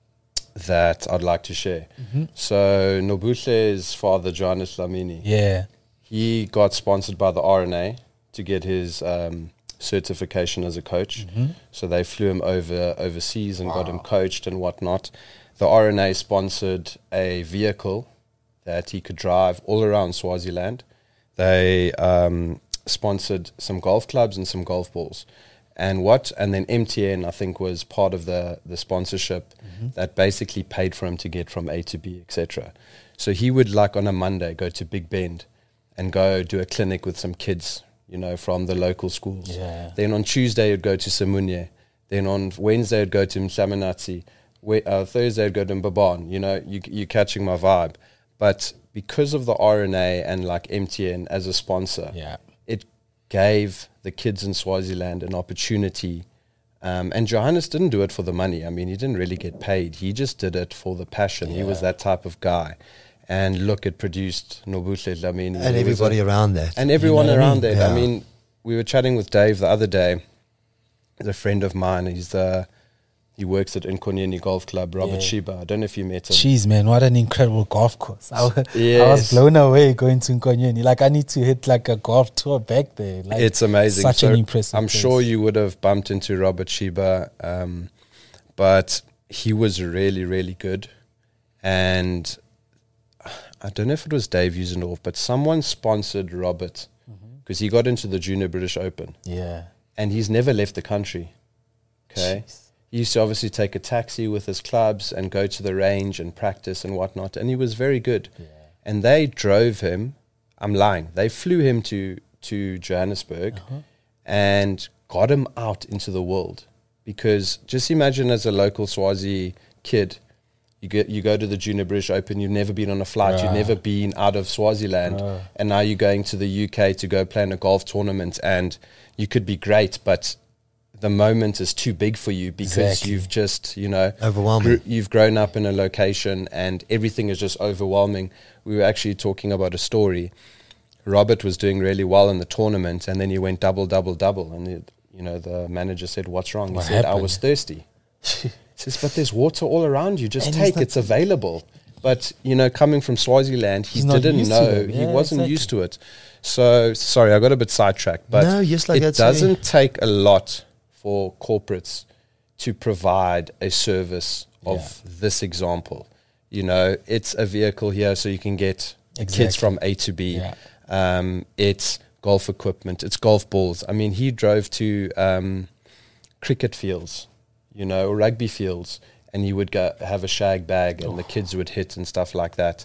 Speaker 1: I'd like to share. So Nobutle's father, Johannes Dlamini, he got sponsored by the RNA to get his certification as a coach. So they flew him overseas and got him coached and whatnot. The RNA sponsored a vehicle that he could drive all around Swaziland. They sponsored some golf clubs and some golf balls. And then MTN, I think, was part of the sponsorship that basically paid for him to get from A to B, etc. So he would, like on a Monday, go to Big Bend and go do a clinic with some kids, you know, from the local schools. Then on Tuesday, he'd go to Simunye. Then on Wednesday, he'd go to Mhlamanatsi. Thursday, he'd go to Mbabane. You know, you're catching my vibe. But because of the RNA and like MTN as a sponsor, it gave the kids in Swaziland an opportunity. And Johannes didn't do it for the money. I mean, he didn't really get paid. He just did it for the passion. He was that type of guy. And look, it produced Nobuhle Dlamini.
Speaker 3: And everybody around that.
Speaker 1: And everyone around that. I mean, we were chatting with Dave the other day. He's a friend of mine. He works at Nkonyeni Golf Club, Robert Sheba. I don't know if you met him.
Speaker 2: Jeez, man, what an incredible golf course. I was blown away going to Nkonyeni. Like, I need to hit like a golf tour back there. Like,
Speaker 1: it's amazing.
Speaker 2: Such an impressive
Speaker 1: I'm
Speaker 2: place.
Speaker 1: sure you would have bumped into Robert Sheba, but he was really, really good. And I don't know if it was Dave Usendorf, but someone sponsored Robert because he got into the Junior British Open. And he's never left the country. Okay. Jeez. He used to obviously take a taxi with his clubs and go to the range and practice and whatnot. And he was very good. And they drove him. I'm lying. They flew him to Johannesburg and got him out into the world. Because just imagine as a local Swazi kid, you go to the Junior British Open, you've never been on a flight, you've never been out of Swaziland, and now you're going to the UK to go play in a golf tournament, and you could be great, but the moment is too big for you because you've just,
Speaker 3: overwhelming.
Speaker 1: You've grown up in a location and everything is just overwhelming. We were actually talking about a story. Robert was doing really well in the tournament and then he went double, and the manager said, "What's wrong?" He said, "I was thirsty." He says, "But there's water all around you. Just take. It's available." But, you know, coming from Swaziland, he
Speaker 2: He's not
Speaker 1: didn't
Speaker 2: used to
Speaker 1: know.
Speaker 2: them.
Speaker 1: He
Speaker 2: Yeah,
Speaker 1: wasn't
Speaker 2: exactly.
Speaker 1: used to it. So, sorry, I got a bit sidetracked. But
Speaker 3: No, just like
Speaker 1: it
Speaker 3: that's
Speaker 1: doesn't take a lot for corporates to provide a service of this example. You know, it's a vehicle here so you can get kids from A to B.
Speaker 2: Yeah.
Speaker 1: It's golf equipment. It's golf balls. I mean, he drove to cricket fields, you know, rugby fields, and he would go have a shag bag and the kids would hit and stuff like that.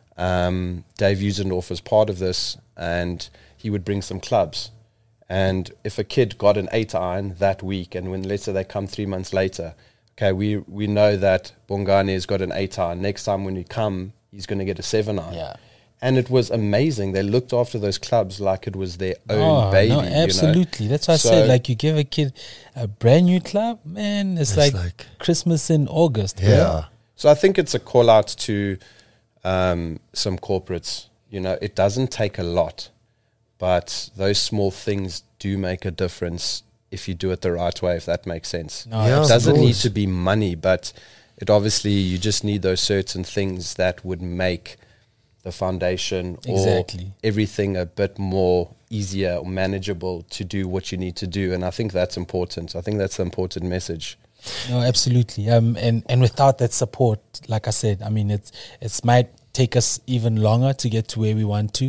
Speaker 1: Dave Usendorf was part of this, and he would bring some clubs. And if a kid got an 8-iron that week, and when, let's say, they come 3 months later, okay, we know that Bongani has got an 8-iron. Next time when you come, he's going to get a 7-iron.
Speaker 2: Yeah.
Speaker 1: And it was amazing. They looked after those clubs like it was their own baby.
Speaker 2: No, absolutely.
Speaker 1: You know?
Speaker 2: That's why I said, like, you give a kid a brand new club, man, it's like Christmas in August.
Speaker 3: Yeah.
Speaker 2: Bro.
Speaker 1: So I think it's a call out to some corporates. You know, it doesn't take a lot, but those small things do make a difference if you do it the right way, if that makes sense.
Speaker 2: No,
Speaker 3: Yeah,
Speaker 1: It
Speaker 3: of
Speaker 1: doesn't need
Speaker 3: course.
Speaker 1: to be money, but it obviously, you just need those certain things that would make the foundation
Speaker 2: Exactly.
Speaker 1: or everything a bit more easier or manageable to do what you need to do. And I think that's important. I think that's the important message.
Speaker 2: No, absolutely. And without that support, like I said, I mean, it's might take us even longer to get to where we want to.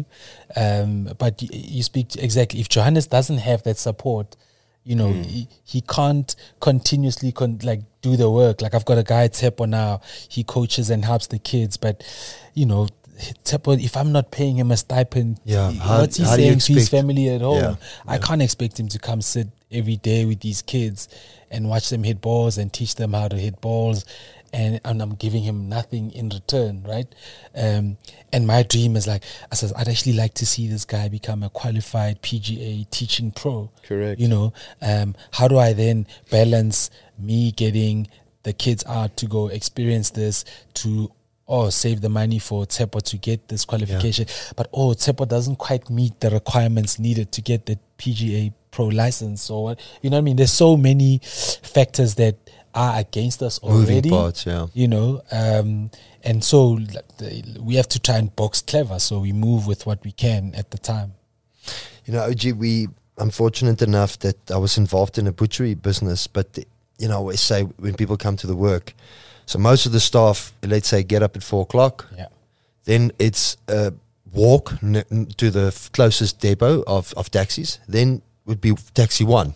Speaker 2: But you speak exactly. If Johannes doesn't have that support, you know, he can't continuously do the work. Like, I've got a guy at Tsepo now. He coaches and helps the kids, but you know, Tsepo, if I'm not paying him a stipend, what's he
Speaker 3: how do you
Speaker 2: saying to his
Speaker 3: expect-
Speaker 2: family at home?
Speaker 3: Yeah,
Speaker 2: I can't expect him to come sit every day with these kids and watch them hit balls and teach them how to hit balls, and I'm giving him nothing in return, right? And my dream is, like I said, I'd actually like to see this guy become a qualified PGA teaching pro.
Speaker 1: Correct.
Speaker 2: You know, how do I then balance me getting the kids out to go experience this, to save the money for Tsepo to get this qualification, but Tsepo doesn't quite meet the requirements needed to get the PGA pro license, or what, you know what I mean? There's so many factors that are against us already.
Speaker 3: Moving parts, yeah.
Speaker 2: You know, and so we have to try and box clever, so we move with what we can at the time.
Speaker 3: You know, OG, I'm fortunate enough that I was involved in a butchery business, but, you know, I always say when people come to the work, so most of the staff, let's say, get up at 4 o'clock.
Speaker 2: Yeah.
Speaker 3: Then it's a walk to the closest depot of taxis. Then would be taxi 1.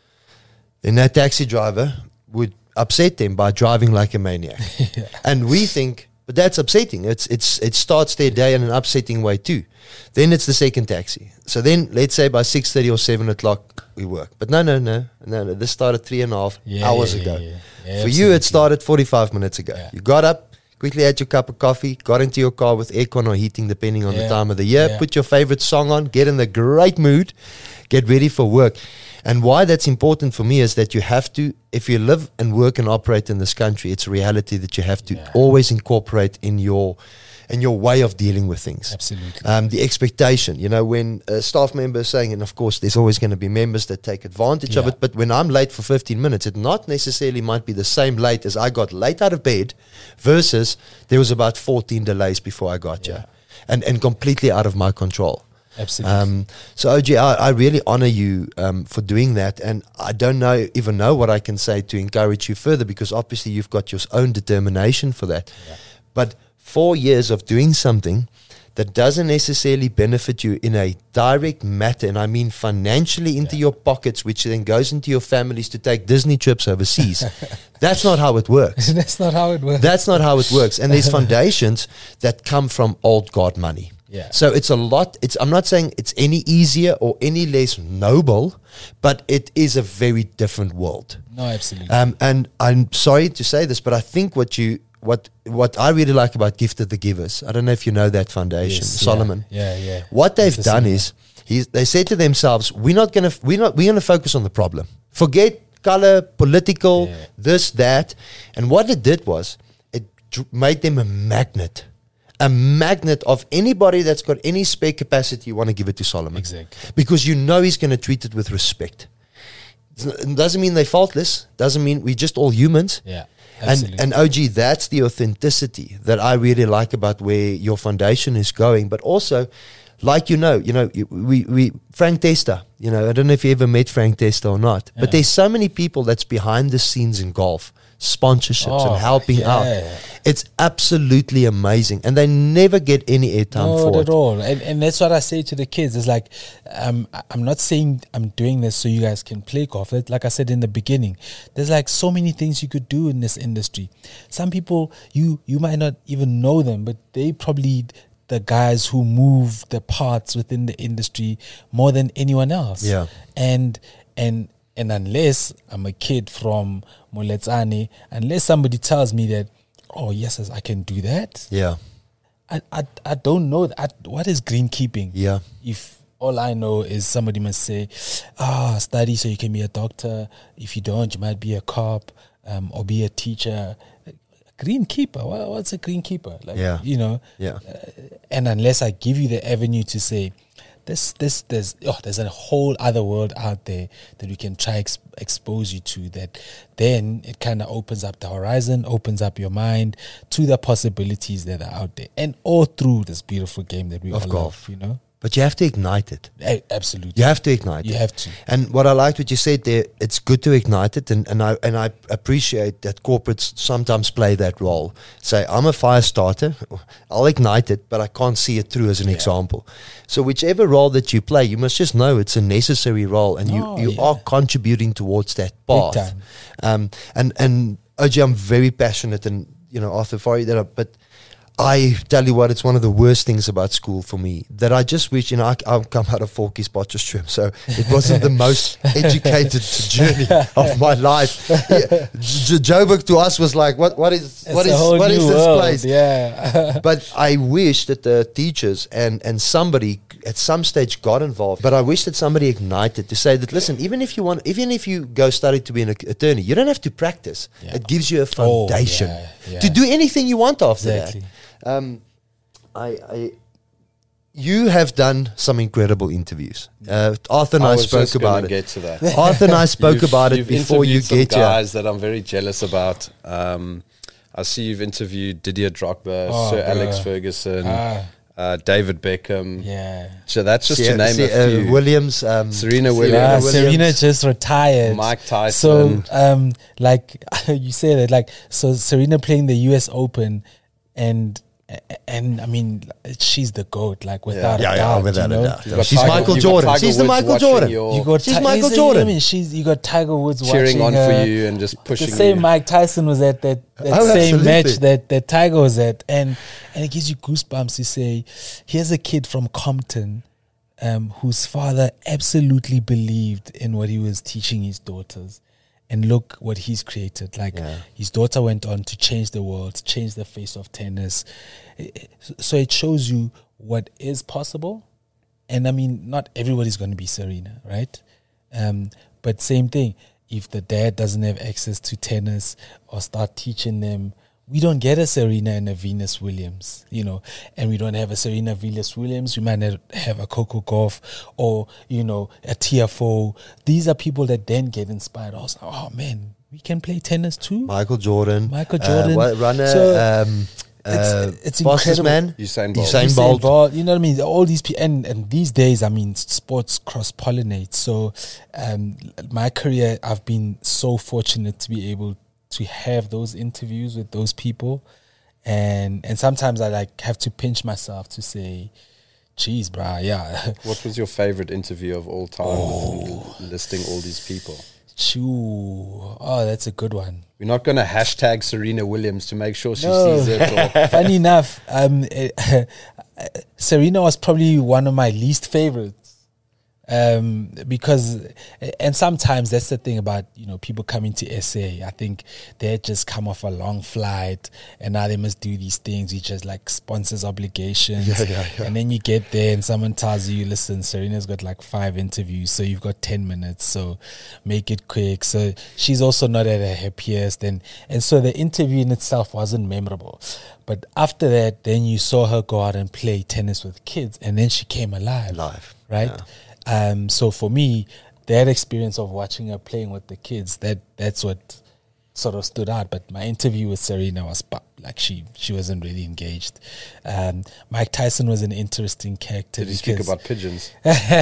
Speaker 3: Then that taxi driver would upset them by driving like a maniac. And we think, but that's upsetting. It starts their day in an upsetting way too. Then it's the second taxi. So then, let's say by 6:30 or 7 o'clock, we work. But no. This started 3.5 hours ago.
Speaker 2: Yeah,
Speaker 3: For you, it
Speaker 2: absolutely.
Speaker 3: started 45 minutes ago.
Speaker 2: Yeah.
Speaker 3: You got up, quickly had your cup of coffee, got into your car with aircon or heating, depending on the time of the year, put your favorite song on, get in the great mood, get ready for work. And why that's important for me is that you have to, if you live and work and operate in this country, it's a reality that you have to always incorporate in your way of dealing with things.
Speaker 2: Absolutely.
Speaker 3: The expectation, you know, when a staff member is saying, and of course there's always going to be members that take advantage of it, but when I'm late for 15 minutes, it not necessarily might be the same late as I got late out of bed versus there was about 14 delays before I got here, and completely out of my control.
Speaker 2: Absolutely.
Speaker 3: So OG, I really honor you for doing that, and I don't even know what I can say to encourage you further, because obviously you've got your own determination for that. But 4 years of doing something that doesn't necessarily benefit you in a direct matter, and I mean financially into your pockets, which then goes into your families to take Disney trips overseas. That's not how it works.
Speaker 2: That's not how it works.
Speaker 3: That's not how it works. And there's foundations that come from old God money.
Speaker 2: Yeah.
Speaker 3: So it's a lot. I'm not saying it's any easier or any less noble, but it is a very different world.
Speaker 2: No, absolutely.
Speaker 3: And I'm sorry to say this, but I think what I really like about Gift of the Givers, I don't know if you know that foundation,
Speaker 2: Yes,
Speaker 3: Solomon.
Speaker 2: Yeah.
Speaker 3: What they've
Speaker 2: It's
Speaker 3: done
Speaker 2: similar.
Speaker 3: is they said to themselves, we're gonna focus on the problem. Forget color, political, this, that. And what it did was it made them a magnet of anybody that's got any spare capacity. You want to give it to Solomon.
Speaker 2: Exactly.
Speaker 3: Because you know he's going to treat it with respect. It doesn't mean they're faultless. Doesn't mean we're just all humans.
Speaker 2: Yeah. Absolutely.
Speaker 3: And OG, that's the authenticity that I really like about where your foundation is going. But also, like we Frank Testa, I don't know if you ever met Frank Testa or not, but there's so many people that's behind the scenes in golf, sponsorships and helping out. It's absolutely amazing, and they never get any airtime for it.
Speaker 2: Not at all. And that's what I say to the kids. It's like, I'm not saying I'm doing this so you guys can play golf. Like I said in the beginning, there's like so many things you could do in this industry. Some people, you might not even know them, but they probably the guys who move the parts within the industry more than anyone else.
Speaker 3: Yeah.
Speaker 2: And unless I'm a kid from Moletsane, unless somebody tells me that, oh yes, I can do that.
Speaker 3: Yeah.
Speaker 2: I don't know that. What is greenkeeping?
Speaker 3: Yeah.
Speaker 2: If all I know is somebody must say, study so you can be a doctor. If you don't, you might be a cop or be a teacher. Greenkeeper. What's a greenkeeper? And unless I give you the avenue to say, there's a whole other world out there that we can try expose you to, that then it kind of opens up the horizon, opens up your mind to the possibilities that are out there, and all through this beautiful game that we all love,
Speaker 3: But you have to ignite it.
Speaker 2: Absolutely.
Speaker 3: You have to ignite it.
Speaker 2: You have to.
Speaker 3: And what I liked what you said there, it's good to ignite it, and I appreciate that corporates sometimes play that role. Say, I'm a fire starter, I'll ignite it, but I can't see it through as an example. So whichever role that you play, you must just know it's a necessary role, and you are contributing towards that path.
Speaker 2: Big time.
Speaker 3: And OG, I'm very passionate, and Arthur Fari, but I tell you what, it's one of the worst things about school for me, that I just wish, I've come out of Forkies Potchefstroom, so it wasn't the most educated journey of my life. Joburg to us was like, what is this place?
Speaker 2: Yeah.
Speaker 3: But I wish that the teachers and somebody at some stage got involved, but I wish that somebody ignited to say that, listen, even if you go study to be an attorney, you don't have to practice.
Speaker 2: Yeah.
Speaker 3: It gives you a foundation
Speaker 2: Yeah.
Speaker 3: to do anything you want after
Speaker 2: Exactly.
Speaker 3: that. You have done some incredible interviews. Arthur and I spoke about it.
Speaker 1: Get to that.
Speaker 3: Arthur and I spoke about it before you
Speaker 1: some
Speaker 3: get here.
Speaker 1: guys that I'm very jealous about. I see you've interviewed Didier Drogba, Sir Alex Ferguson, David Beckham.
Speaker 2: Yeah.
Speaker 1: So that's just to name a few.
Speaker 3: Williams,
Speaker 1: Serena Williams.
Speaker 2: Serena just retired.
Speaker 1: Mike Tyson.
Speaker 2: So, like you say that, like, so Serena playing the US Open, and I mean, she's the GOAT, like, without a doubt.
Speaker 3: Without a doubt.
Speaker 1: You've got
Speaker 3: She's Michael Jordan. She's the Michael Jordan. She's Michael Jordan.
Speaker 2: I mean, you got Tiger Woods
Speaker 1: cheering
Speaker 2: watching
Speaker 1: on
Speaker 2: her.
Speaker 1: for you and just pushing
Speaker 2: The same
Speaker 1: you.
Speaker 2: Mike Tyson was at that same
Speaker 3: absolutely.
Speaker 2: match that Tiger was at, and it gives you goosebumps to say, here's a kid from Compton whose father absolutely believed in what he was teaching his daughters. And look what he's created. Like, his daughter went on to change the world, change the face of tennis. So it shows you what is possible. And I mean, not everybody's going to be Serena, right? But same thing. If the dad doesn't have access to tennis or start teaching them, we don't get a Serena and a Venus Williams, and we don't have a Serena Venus Williams. We might not have a Coco Gauff or, a TFO. These are people that then get inspired. I was like, oh man, we can play tennis too.
Speaker 3: Michael Jordan.
Speaker 2: Runner.
Speaker 3: So,
Speaker 2: it's
Speaker 3: fastest
Speaker 2: incredible.
Speaker 3: man.
Speaker 1: Usain
Speaker 3: Bolt.
Speaker 2: You know what I mean? All these people, and these days, I mean, sports cross-pollinate. So my career, I've been so fortunate to be able to have those interviews with those people, and sometimes I have to pinch myself to say, geez, bruh, yeah.
Speaker 1: What was your favorite interview of all time, listing all these people?
Speaker 2: That's a good one.
Speaker 1: We're not going to hashtag Serena Williams to make sure she sees it. Or
Speaker 2: Funny enough, Serena was probably one of my least favorites. Because, and sometimes that's the thing about, people coming to SA. I think they just come off a long flight and now they must do these things, which is like sponsors obligations. And then you get there and someone tells you, listen, Serena's got like 5 interviews, so you've got 10 minutes, so make it quick. So she's also not at her happiest. And so the interview in itself wasn't memorable. But after that, then you saw her go out and play tennis with kids, and then she came alive. Right? Yeah. So for me, that experience of watching her playing with the kids, that's what sort of stood out. But my interview with Serena was like she wasn't really engaged. Mike Tyson was an interesting character.
Speaker 1: Did you speak about pigeons?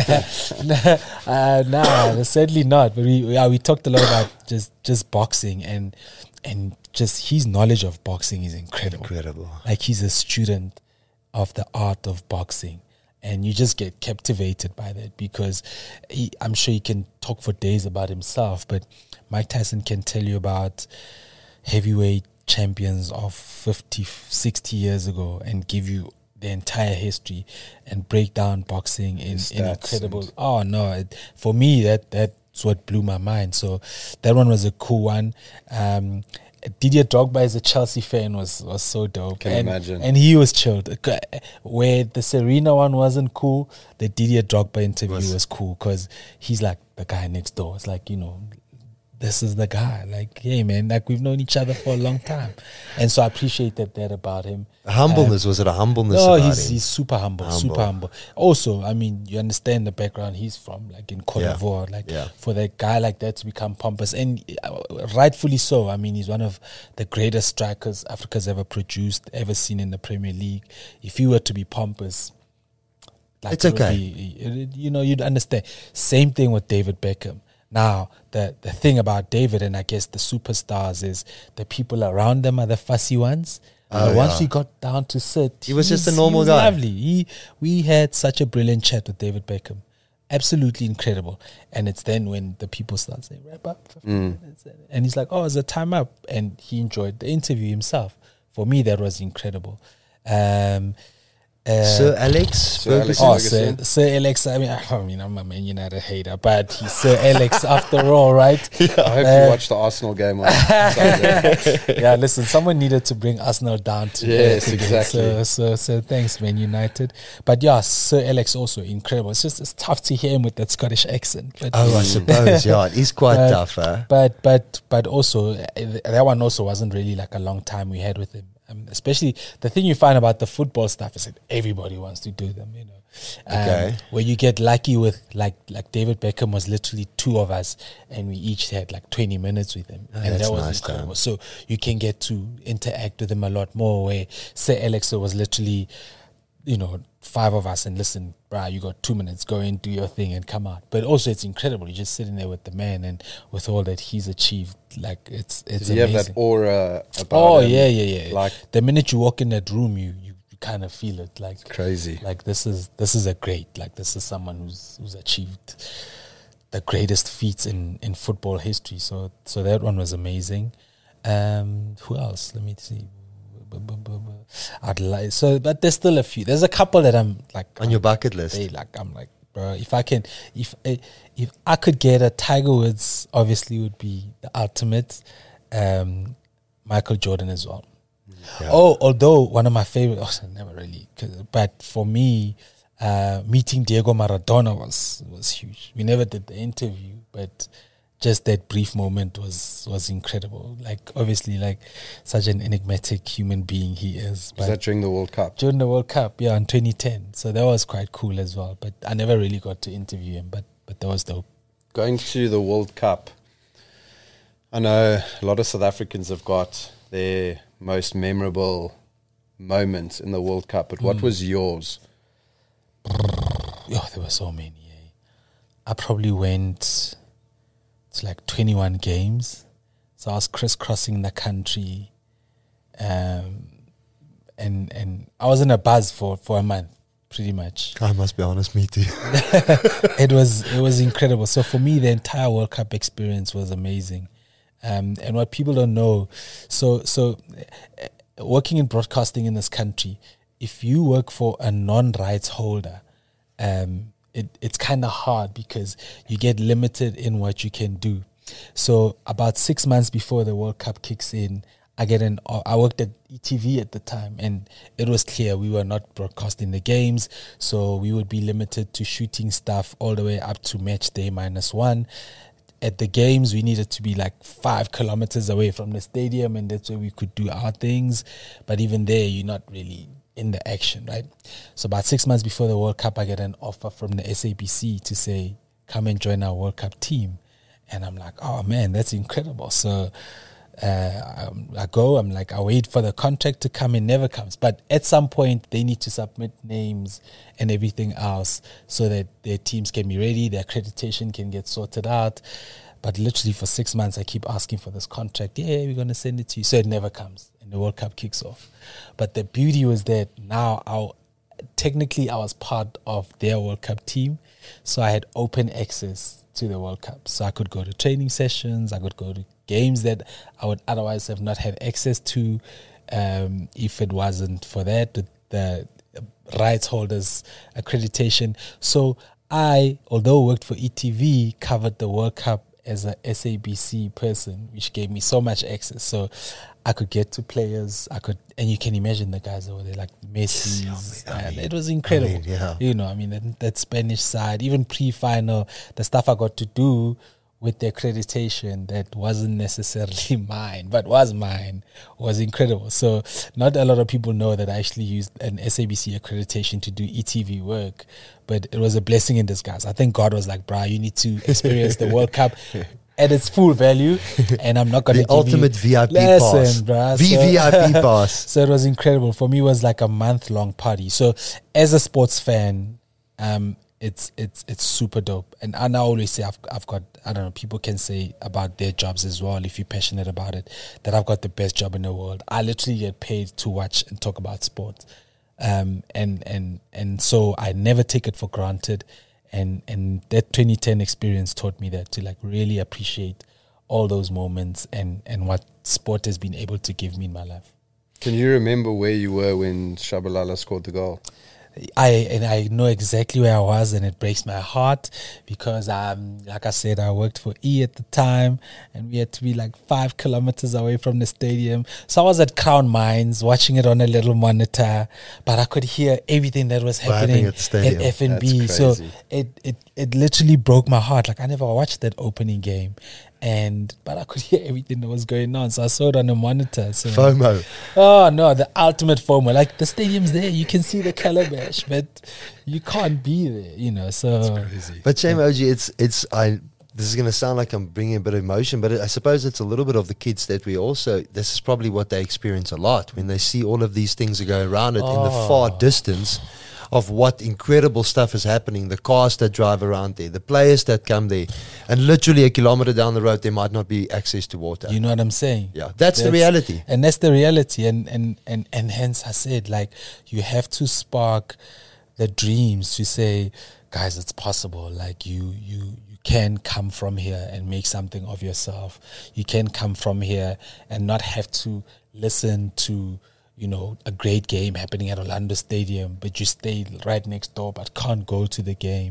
Speaker 2: Nah, certainly not. But we talked a lot about just boxing and just his knowledge of boxing is incredible.
Speaker 3: Incredible.
Speaker 2: Like he's a student of the art of boxing. And you just get captivated by that because I'm sure he can talk for days about himself, but Mike Tyson can tell you about heavyweight champions of 50, 60 years ago and give you the entire history and break down boxing in incredible. Oh no! For me, that's what blew my mind. So that one was a cool one. Didier Drogba as a Chelsea fan was so dope.
Speaker 1: Can imagine.
Speaker 2: And he was chilled. Where the Serena one wasn't cool, the Didier Drogba interview was cool because he's like the guy next door. It's like, this is the guy. Like, hey, man, like we've known each other for a long time. And so I appreciated that about him.
Speaker 3: Humbleness, was it a humbleness
Speaker 2: No,
Speaker 3: about
Speaker 2: he's
Speaker 3: him?
Speaker 2: super humble, super humble. Also, I mean, you understand the background he's from, like in Cote d'Ivoire. Like, for that guy like that to become pompous, and rightfully so. I mean, he's one of the greatest strikers Africa's ever produced, ever seen in the Premier League. If he were to be pompous, like,
Speaker 3: it's okay.
Speaker 2: You'd understand. Same thing with David Beckham. Now, the thing about David and I guess the superstars is the people around them are the fussy ones. Once we got down to sit,
Speaker 3: he was just a normal guy.
Speaker 2: Lovely. We had such a brilliant chat with David Beckham. Absolutely incredible. And it's then when the people start saying, wrap up 15 minutes. And he's like, it's a time up. And he enjoyed the interview himself. For me, that was incredible.
Speaker 3: Sir Alex Ferguson.
Speaker 2: Sir Alex. I mean, I'm a Man United hater, but he's Sir Alex after all, right?
Speaker 1: I hope you watched the Arsenal game on Sunday.
Speaker 2: Yeah, listen, someone needed to bring Arsenal down to
Speaker 1: yes, exactly.
Speaker 2: So thanks, Man United. But yeah, Sir Alex also incredible. It's tough to hear him with that Scottish accent. But
Speaker 3: I suppose, it is quite tough.
Speaker 2: But also that one also wasn't really like a long time we had with him. Especially the thing you find about the football stuff is that everybody wants to do them, where you get lucky with like David Beckham was literally two of us and we each had like 20 minutes with him, and that was nice, incredible. So you can get to interact with him a lot more, where Sir Alex was literally 5 of us and listen, bruh, you got 2 minutes, go in, do your thing and come out. But also it's incredible, you're just sitting there with the man and with all that he's achieved, like it's amazing.
Speaker 1: You have that aura about him.
Speaker 2: Yeah.
Speaker 1: Like
Speaker 2: the minute you walk in that room, you kind of feel it, like
Speaker 1: it's crazy.
Speaker 2: Like this is a great, like this is someone who's achieved the greatest feats in football history. So that one was amazing. Who else? Let me see. I'd like but there's still a few. There's a couple that I'm like
Speaker 3: on your bucket list.
Speaker 2: I'm like, bro, if I could get a Tiger Woods, obviously would be the ultimate. Michael Jordan as well. Yeah. Although one of my favorite, never really, but for me, meeting Diego Maradona was huge. We never did the interview, but just that brief moment was incredible. Like, obviously, like such an enigmatic human being he is.
Speaker 1: Was that during the World Cup?
Speaker 2: During the World Cup, yeah, in 2010. So that was quite cool as well. But I never really got to interview him, but that was dope.
Speaker 1: Going to the World Cup, I know a lot of South Africans have got their most memorable moments in the World Cup, but what was yours?
Speaker 2: There were so many. I probably went to like 21 games. So I was crisscrossing the country. And I was in a buzz for a month, pretty much.
Speaker 3: I must be honest, me too.
Speaker 2: It was incredible. So for me, the entire World Cup experience was amazing. And what people don't know, so working in broadcasting in this country, if you work for a non-rights holder, it's kind of hard because you get limited in what you can do. So about 6 months before the World Cup kicks in, I worked at ETV at the time, and it was clear we were not broadcasting the games, so we would be limited to shooting stuff all the way up to match day -1. At the games, we needed to be like 5 kilometers away from the stadium, and that's where we could do our things. But even there, you're not really in the action, right? So about 6 months before the World Cup, I get an offer from the SABC to say, come and join our World Cup team. And I'm like, oh man, that's incredible. So I'm like, I wait for the contract to come, it never comes. But at some point, they need to submit names and everything else so that their teams can be ready, their accreditation can get sorted out. But literally for 6 months, I keep asking for this contract. Yeah, we're going to send it to you. So it never comes, and the World Cup kicks off. But the beauty was that now technically I was part of their World Cup team, so I had open access to the World Cup. So I could go to training sessions, I could go to games that I would otherwise have not had access to if it wasn't for that, the rights holders accreditation. So I, although worked for ETV, covered the World Cup as a SABC person, which gave me so much access. So I could get to players, and you can imagine the guys over there, like Messi's, and it was incredible. That Spanish side, even pre-final, the stuff I got to do with the accreditation that wasn't necessarily mine, but was mine, was incredible. So not a lot of people know that I actually used an SABC accreditation to do ETV work, but it was a blessing in disguise. I think God was like, "Bra, you need to experience the World Cup at its full value, and I'm not going to give
Speaker 3: ultimate VIP pass, VVIP pass."
Speaker 2: So it was incredible. For me, it was like a month-long party. So as a sports fan, it's super dope. And I always say I've got, I don't know, people can say about their jobs as well, if you're passionate about it, that I've got the best job in the world. I literally get paid to watch and talk about sports. And so I never take it for granted. And that 2010 experience taught me that, to like really appreciate all those moments and what sport has been able to give me in my life.
Speaker 1: Can you remember where you were when Shabalala scored the goal?
Speaker 2: I know exactly where I was, and it breaks my heart because like I said, I worked for E at the time, and we had to be like 5 kilometers away from the stadium. So I was at Crown Mines watching it on a little monitor, but I could hear everything that was happening at FNB. So it literally broke my heart. Like, I never watched that opening game, but I could hear everything that was going on. So I saw it on a monitor. So
Speaker 3: FOMO.
Speaker 2: Oh no, the ultimate FOMO. Like, the stadium's there, you can see the calabash, but you can't be there, so.
Speaker 1: That's crazy.
Speaker 3: But shame, OG, this is going to sound like I'm bringing a bit of emotion, but I suppose it's a little bit of the kids that this is probably what they experience a lot when they see all of these things that go around it in the far distance of what incredible stuff is happening, the cars that drive around there, the players that come there, and literally a kilometer down the road there might not be access to water.
Speaker 2: You know what I'm saying?
Speaker 3: Yeah, that's the reality.
Speaker 2: And that's the reality, and hence I said, like, you have to spark the dreams to say, guys, it's possible. Like, you can come from here and make something of yourself. You can come from here and not have to listen to a great game happening at Orlando Stadium, but you stay right next door but can't go to the game.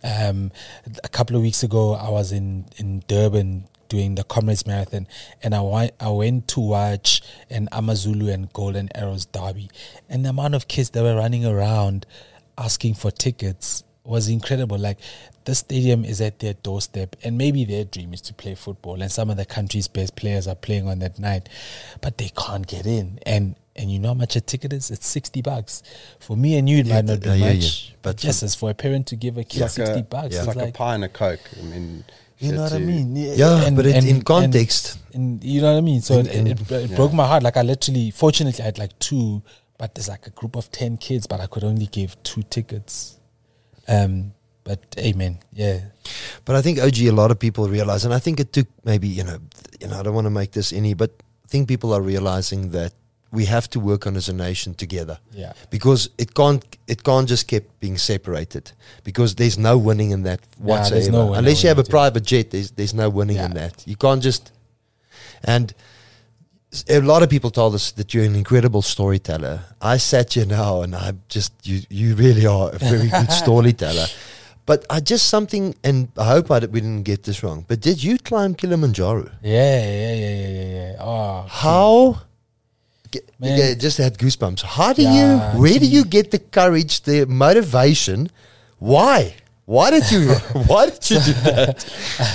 Speaker 2: A couple of weeks ago, I was in Durban doing the Comrades Marathon, and I went to watch an Amazulu and Golden Arrows derby, and the amount of kids that were running around asking for tickets was incredible. Like, the stadium is at their doorstep, and maybe their dream is to play football, and some of the country's best players are playing on that night, but they can't get in. And you know how much a ticket is? It's $60. For me and you, it might not be much, but just as for a parent to give a kid $60,
Speaker 1: it's like a pie and a Coke. I mean,
Speaker 2: you know what I mean?
Speaker 3: But in context,
Speaker 2: and you know what I mean. So it broke my heart. Like, fortunately, I had like 2, but there's like a group of 10 kids, but I could only give 2 tickets. But amen, yeah.
Speaker 3: But I think, OG, a lot of people realize, and I think it took maybe I don't want to make this but I think people are realizing that we have to work on as a nation together.
Speaker 2: Yeah.
Speaker 3: Because it can't just keep being separated, because there's no winning in that whatsoever.
Speaker 2: No
Speaker 3: unless you have a private jet, there's no winning in that. You can't just. And a lot of people told us that you're an incredible storyteller. I sat here now, and I just you really are a very good storyteller. But and I hope we didn't get this wrong, but did you climb Kilimanjaro?
Speaker 2: Yeah. Oh,
Speaker 3: how? I just had goosebumps. Where do you get the courage, the motivation? Why did you do that?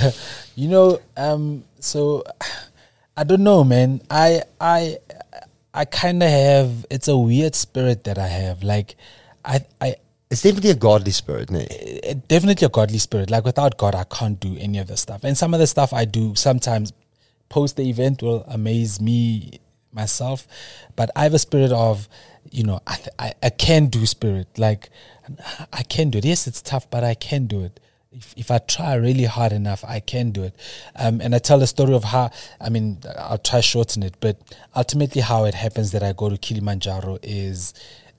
Speaker 2: So I don't know, man. I kind of have, it's a weird spirit that I have. Like,
Speaker 3: it's definitely a godly spirit, no?
Speaker 2: Definitely a godly spirit. Like, without God, I can't do any of the stuff. And some of the stuff I do sometimes post the event will amaze me myself, but I have a spirit of, I can do spirit. Like, I can do it. Yes, it's tough, but I can do it. If I try really hard enough, I can do it. And I tell the story of how, I'll try shorten it, but ultimately how it happens that I go to Kilimanjaro is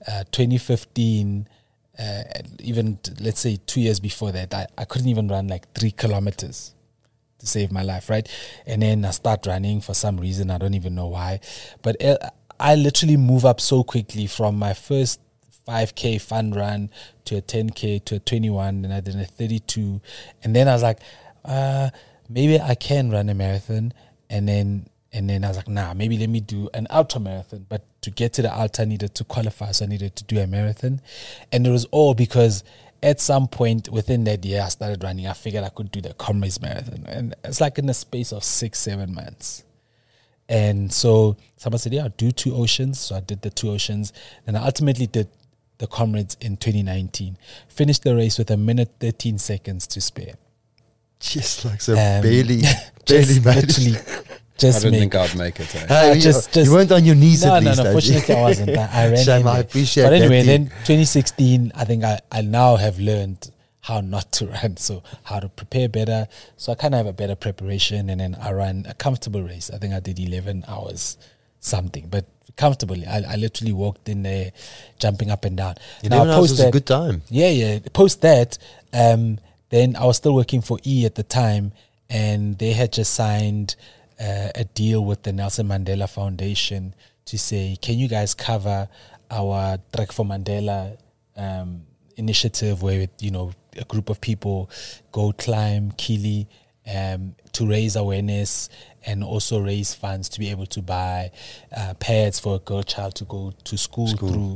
Speaker 2: 2015, even let's say 2 years before that, I couldn't even run like 3 kilometers to save my life, right? And then I start running for some reason, I don't even know why, but I literally move up so quickly from my first 5K fun run to a 10K to a 21, and I did a 32, and then I was like, maybe I can run a marathon, and then I was like, nah, maybe let me do an ultra marathon. But to get to the ultra, I needed to qualify, so I needed to do a marathon, and it was all because at some point within that year I started running. I figured I could do the Comrades Marathon, and it's like in the space of 6-7 months. And so someone said, yeah, I'll do 2 Oceans. So I did the 2 Oceans, and I ultimately did the Comrades in 2019. Finished the race with 1:13 to spare.
Speaker 3: Just like so, barely
Speaker 2: just
Speaker 3: made
Speaker 2: literally,
Speaker 3: it.
Speaker 2: just
Speaker 1: I didn't
Speaker 2: make.
Speaker 1: think I'd make it.
Speaker 3: Hey, you weren't on your knees
Speaker 2: No,
Speaker 3: at least.
Speaker 2: no. Fortunately, I wasn't. I ran.
Speaker 3: Shame, I
Speaker 2: anyway.
Speaker 3: appreciate
Speaker 2: But
Speaker 3: that.
Speaker 2: anyway,
Speaker 3: Dean.
Speaker 2: then 2016, I think I now have learned how not to run, so how to prepare better. So I kind of have a better preparation, and then I ran a comfortable race. I think I did 11 hours something, but comfortably. I literally walked in there, jumping up and down.
Speaker 3: 11 hours was a good time.
Speaker 2: Yeah. Post that, then I was still working for E at the time, and they had just signed a deal with the Nelson Mandela Foundation to say, can you guys cover our Trek for Mandela initiative, where a group of people go climb Kili to raise awareness and also raise funds to be able to buy pads for a girl child to go to school through,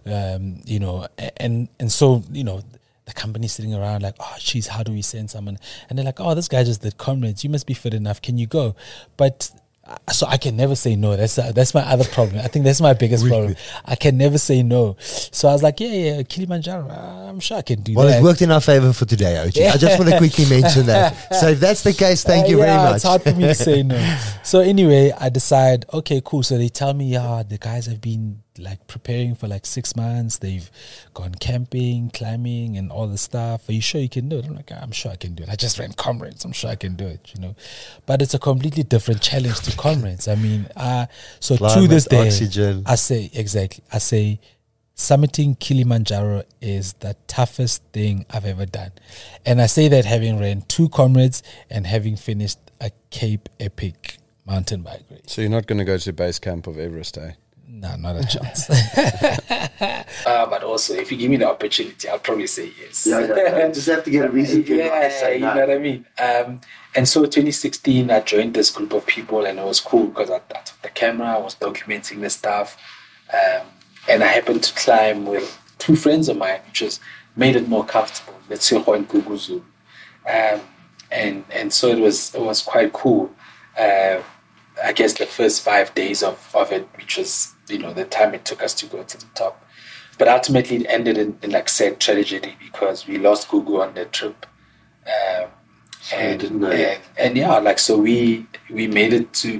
Speaker 2: and so the company's sitting around like, oh geez, how do we send someone? And they're like, oh, this guy just did Comrades, you must be fit enough, can you go? But so I can never say no. That's my other problem. I think that's my biggest problem. I can never say no. So I was like, yeah, Kilimanjaro, I'm sure I can do that.
Speaker 3: Well, it worked in our favor for today, OG. I just want to quickly mention that. So if that's the case, thank you very much.
Speaker 2: It's hard for me to say no. So anyway, I decide, okay, cool. So they tell me, the guys have been like preparing for like 6 months. They've gone camping, climbing, and all the stuff. Are you sure you can do it? I'm like, I'm sure I can do it. I just ran Comrades. I'm sure I can do it, But it's a completely different challenge to Comrades. So
Speaker 3: Climate,
Speaker 2: to this day,
Speaker 3: oxygen.
Speaker 2: I say summiting Kilimanjaro is the toughest thing I've ever done. And I say that having ran 2 Comrades and having finished a Cape Epic mountain bike race.
Speaker 1: So you're not going to go to base camp of Everest, eh?
Speaker 2: No, not a chance. But also, if you give me the opportunity, I'll probably say yes.
Speaker 3: Yeah. Just have to get a reason for
Speaker 2: you know what I mean? And so 2016, I joined this group of people, and it was cool because I took the camera, I was documenting the stuff, and I happened to climb with 2 friends of mine, which just made it more comfortable. Letshego and Guguzu. And so it was quite cool. I guess the first 5 days of it, which was, the time it took us to go to the top. But ultimately it ended in like sad tragedy because we lost Gugu on that trip. So we made it to,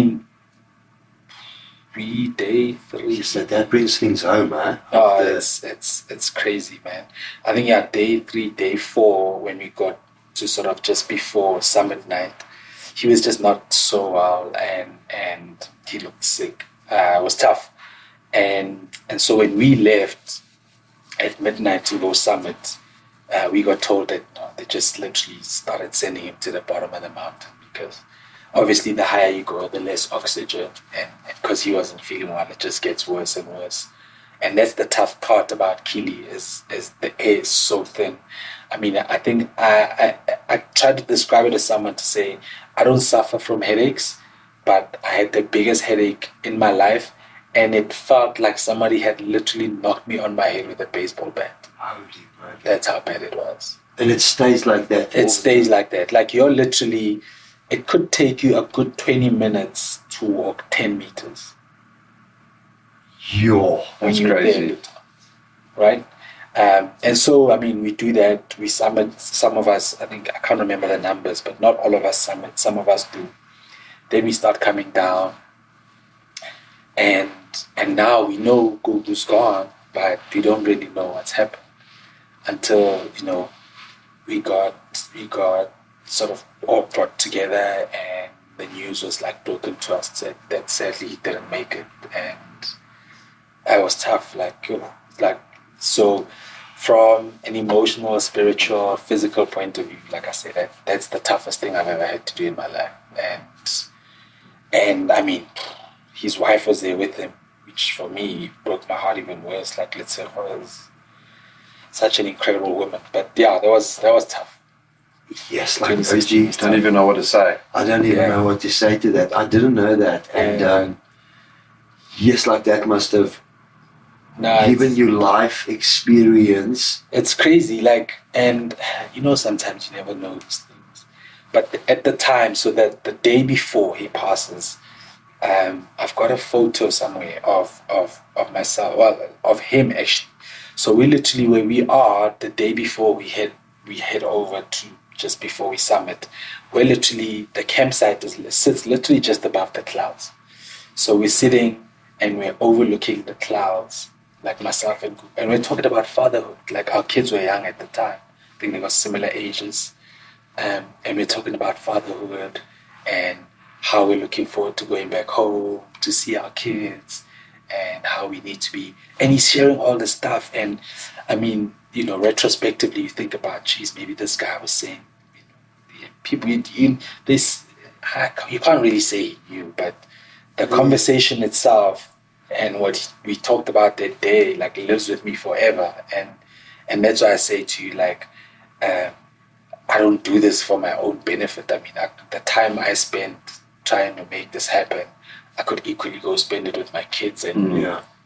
Speaker 2: day 3.
Speaker 3: So that brings things home, huh?
Speaker 2: Oh, it's crazy, man. I think day 3, day 4, when we got to sort of just before summit night, he was just not so well, and he looked sick. It was tough, and so when we left at midnight to go summit, we got told that they just literally started sending him to the bottom of the mountain because obviously the higher you go, the less oxygen, and because he wasn't feeling well, it just gets worse and worse. And that's the tough part about Kili is the air is so thin. I think I tried to describe it as someone to say, I don't suffer from headaches, but I had the biggest headache in my life, and it felt like somebody had literally knocked me on my head with a baseball bat.
Speaker 3: Holy man.
Speaker 2: That's how bad it was.
Speaker 3: And it stays like that.
Speaker 2: It stays like that. Like you're literally, it could take you a good 20 minutes to walk 10 meters. When you're there, right? And so, we do that. We summit. Some of us, I think, I can't remember the numbers, but not all of us summit. Some of us do. then we start coming down, and now we know Gugu's gone, but we don't really know what's happened until we got sort of all brought together, and the news was like broken to us that sadly he didn't make it, and it was tough. So from an emotional, spiritual, physical point of view, like I said, that's the toughest thing I've ever had to do in my life, and I mean, his wife was there with him, which for me broke my heart even worse. Like, let's say, was such an incredible woman, but yeah, that was tough.
Speaker 3: Yes, like OG.
Speaker 1: Don't even know what to say.
Speaker 3: I don't even know what to say to that. I didn't know that, and yes, like that must have given you life experience.
Speaker 2: It's crazy, and sometimes you never know these things. But at the time, so that the day before he passes, I've got a photo somewhere of myself, well, of him actually. So we literally, where we are, the day before we head over to, just before we summit, we're literally, the campsite sits literally just above the clouds. So we're sitting and we're overlooking the clouds, like myself and we're talking about fatherhood. Like, our kids were young at the time. I think they were similar ages. And we're talking about fatherhood and how we're looking forward to going back home to see our kids and how we need to be. And he's sharing all this stuff. And I mean, retrospectively, you think about, geez, maybe this guy was saying, people, you can't really say you, but the conversation itself and what we talked about that day, like, lives with me forever. And that's why I say to you, like, I don't do this for my own benefit. I mean, the time I spent trying to make this happen, I could equally go spend it with my kids and,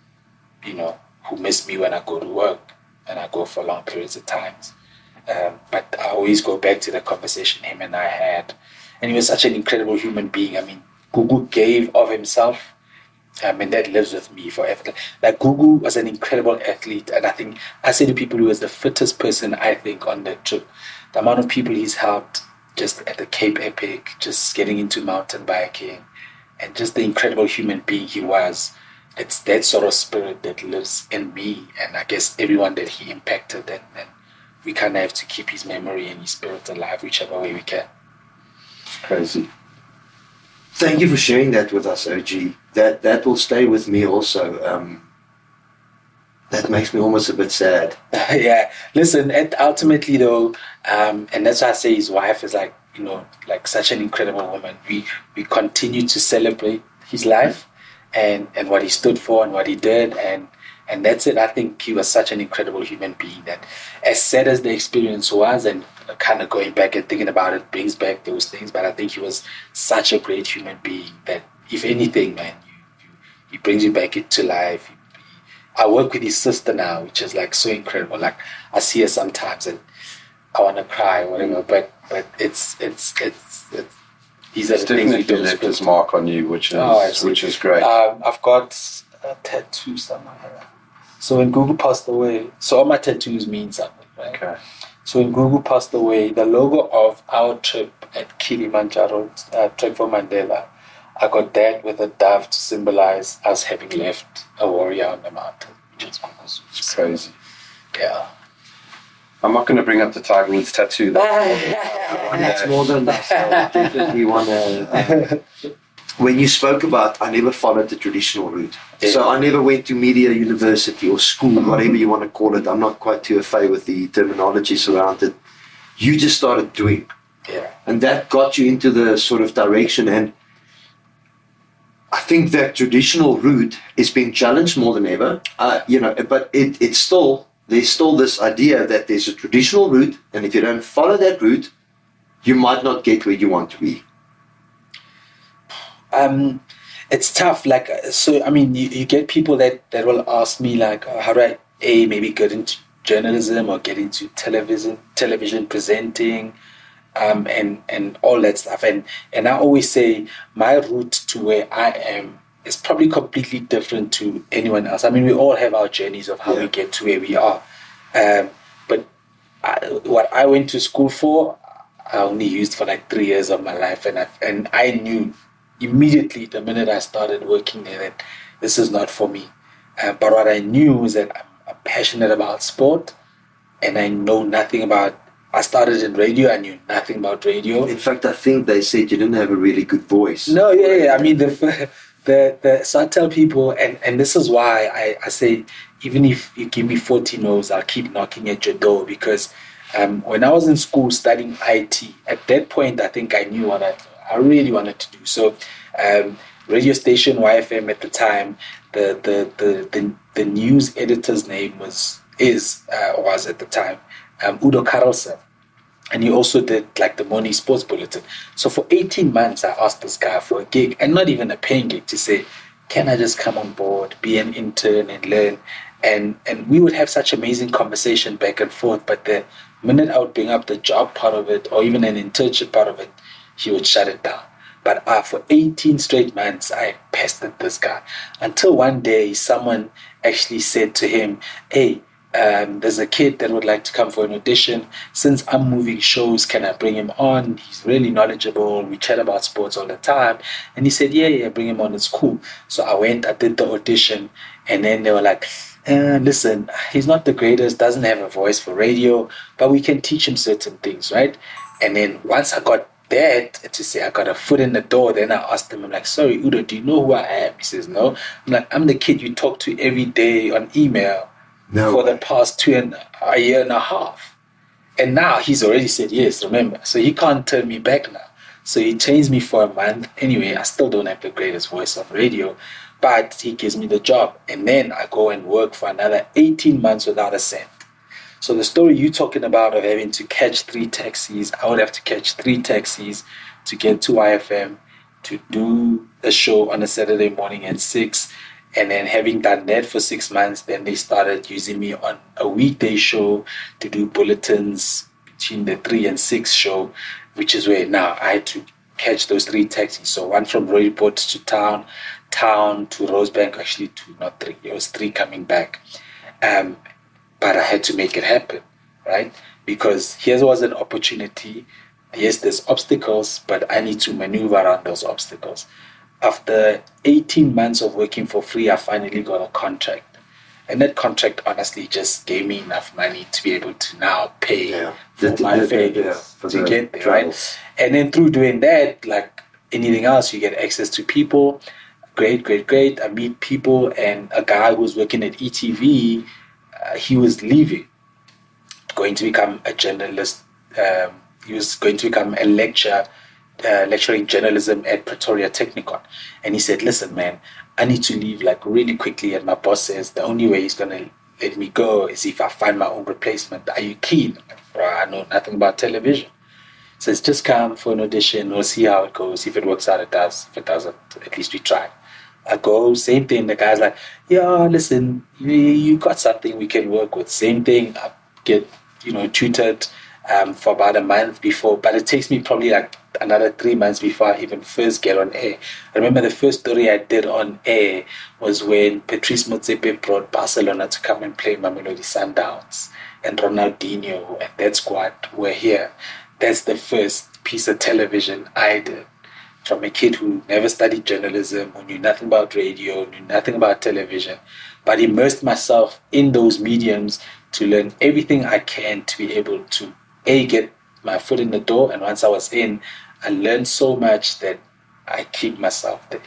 Speaker 2: who miss me when I go to work and I go for long periods of times. But I always go back to the conversation him and I had. And he was such an incredible human being. I mean, Gugu gave of himself, and that lives with me forever. Like, Gugu was an incredible athlete, and I think I say to people, he was the fittest person, I think, on that trip. The amount of people he's helped just at the Cape Epic, just getting into mountain biking, and just the incredible human being he was. It's that sort of spirit that lives in me, and I guess everyone that he impacted, and we kind of have to keep his memory and his spirit alive whichever way we can.
Speaker 1: It's crazy.
Speaker 3: Thank you for sharing that with us, OG. That will stay with me also. That makes me almost a bit sad.
Speaker 2: Yeah. Listen, ultimately though, and that's why I say his wife is like such an incredible woman. We continue to celebrate his life and what he stood for and what he did, and that's it. I think he was such an incredible human being that, as sad as the experience was, and kind of going back and thinking about it brings back those things, but I think he was such a great human being that, if anything, man, he brings you back into life. I work with his sister now, which is like so incredible. Like, I see her sometimes and I want to cry or whatever, but it's these are the things we do.
Speaker 1: Left his mark on you, which is great.
Speaker 2: I've got a tattoo somewhere. So when Gugu passed away, so all my tattoos mean something, right? Okay. So when Gugu passed away, the logo of our trip at Kilimanjaro, Trek for Mandela, I got that with a dove to symbolize us having left a warrior on the mountain, which is
Speaker 1: It's crazy.
Speaker 2: Yeah.
Speaker 1: I'm not going to bring up the Tiger Woods tattoo.
Speaker 3: That's more than that. So I definitely want to. When you spoke about, I never followed the traditional route. Yeah. So I never went to media university or school, whatever you want to call it. I'm not quite too afraid with the terminologies around it. You just started doing.
Speaker 2: Yeah.
Speaker 3: And that got you into the sort of direction. And I think that traditional route is being challenged more than ever. But it's still, there's still this idea that there's a traditional route, and if you don't follow that route, you might not get where you want to be.
Speaker 2: It's tough. Like, so, I mean, you get people that will ask me, like, how do I, maybe get into journalism or get into television presenting, and all that stuff. And I always say my route to where I am is probably completely different to anyone else. I mean, we all have our journeys of how we get to where we are. But what I went to school for, I only used for like 3 years of my life. And I knew, immediately, the minute I started working there, that this is not for me. But what I knew was that I'm passionate about sport, and I know nothing about. I started in radio. I knew nothing about radio.
Speaker 3: In fact, I think they said you didn't have a really good voice.
Speaker 2: No, yeah. I mean, so I tell people, and this is why I say, even if you give me 40 no's, I'll keep knocking at your door, because when I was in school studying IT, at that point, I think I knew what I really wanted to do. So, radio station YFM at the time, the news editor's name was at the time Udo Carlson, and he also did like the morning sports bulletin. So for 18 months, I asked this guy for a gig, and not even a paying gig, to say, can I just come on board, be an intern, and learn? And we would have such amazing conversation back and forth. But the minute I would bring up the job part of it, or even an internship part of it, he would shut it down. But for 18 straight months, I pestered this guy, until one day someone actually said to him, hey, there's a kid that would like to come for an audition. Since I'm moving shows, can I bring him on? He's really knowledgeable. We chat about sports all the time. And he said, yeah, bring him on. It's cool. So I went, I did the audition, and then they were like, listen, he's not the greatest, doesn't have a voice for radio, but we can teach him certain things, right? And then once I got that, to say I got a foot in the door, then I asked him, I'm like, sorry, Udo, do you know who I am? He says, no. I'm like, I'm the kid you talk to every day on email for the past a year and a half. And now he's already said yes, remember. So he can't turn me back now. So he changed me for a month. Anyway, I still don't have the greatest voice on radio, but he gives me the job. And then I go and work for another 18 months without a cent. So the story you're talking about of having to catch 3 taxis, I would have to catch 3 taxis to get to IFM, to do a show on a Saturday morning at 6. And then having done that for 6 months, then they started using me on a weekday show to do bulletins between the 3 and 6 show, which is where now I had to catch those 3 taxis. So one from Rooiport to town to Rosebank, actually 2, not 3. It was 3 coming back. But I had to make it happen, right? Because here was an opportunity. Yes, there's obstacles, but I need to maneuver around those obstacles. After 18 months of working for free, I finally got a contract. And that contract honestly just gave me enough money to be able to now pay for my failures to get there, right? And then through doing that, like anything else, you get access to people. Great. I meet people, and a guy who was working at ETV, he was leaving, going to become a journalist. He was going to become a lecturing journalism at Pretoria Technikon. And he said, listen, man, I need to leave like really quickly. And my boss says the only way he's going to let me go is if I find my own replacement. Are you keen? I'm like, bro, I know nothing about television. He says, just come for an audition. We'll see how it goes. If it works out, it does. If it doesn't, at least we try. I go, same thing. The guy's like, yeah, listen, you got something we can work with. Same thing. I get, tutored for about a month before, but it takes me probably like another 3 months before I even first get on air. I remember the first story I did on air was when Patrice Motsepe brought Barcelona to come and play Mamelodi Sundowns, and Ronaldinho and that squad were here. That's the first piece of television I did. From a kid who never studied journalism, who knew nothing about radio, knew nothing about television, but immersed myself in those mediums to learn everything I can to be able to, get my foot in the door. And once I was in, I learned so much that I keep myself there.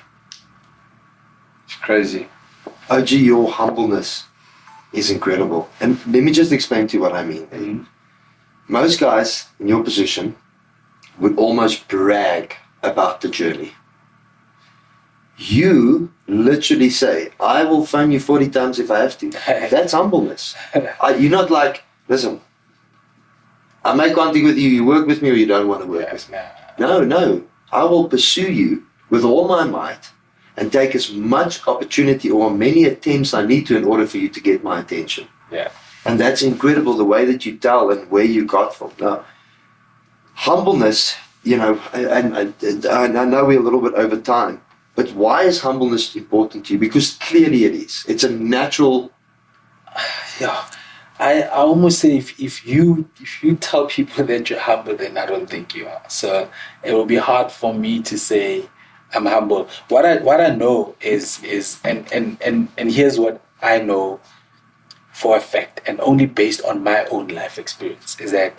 Speaker 1: It's crazy.
Speaker 3: OG, your humbleness is incredible. And let me just explain to you what I mean.
Speaker 1: Mm-hmm.
Speaker 3: Most guys in your position would almost brag about the journey. You literally say, I will phone you 40 times if I have to. That's humbleness. You're not like, listen, I make one thing with you, you work with me or you don't want to work with me. No. I will pursue you with all my might and take as much opportunity or many attempts I need to in order for you to get my attention.
Speaker 1: Yeah.
Speaker 3: And that's incredible, the way that you tell and where you got from. Now, humbleness, and I know we're a little bit over time, but why is humbleness important to you? Because clearly it is. It's a natural.
Speaker 2: Yeah, I almost say if you tell people that you're humble, then I don't think you are. So it will be hard for me to say I'm humble. What I know is and here's what I know for a fact, and only based on my own life experience, is that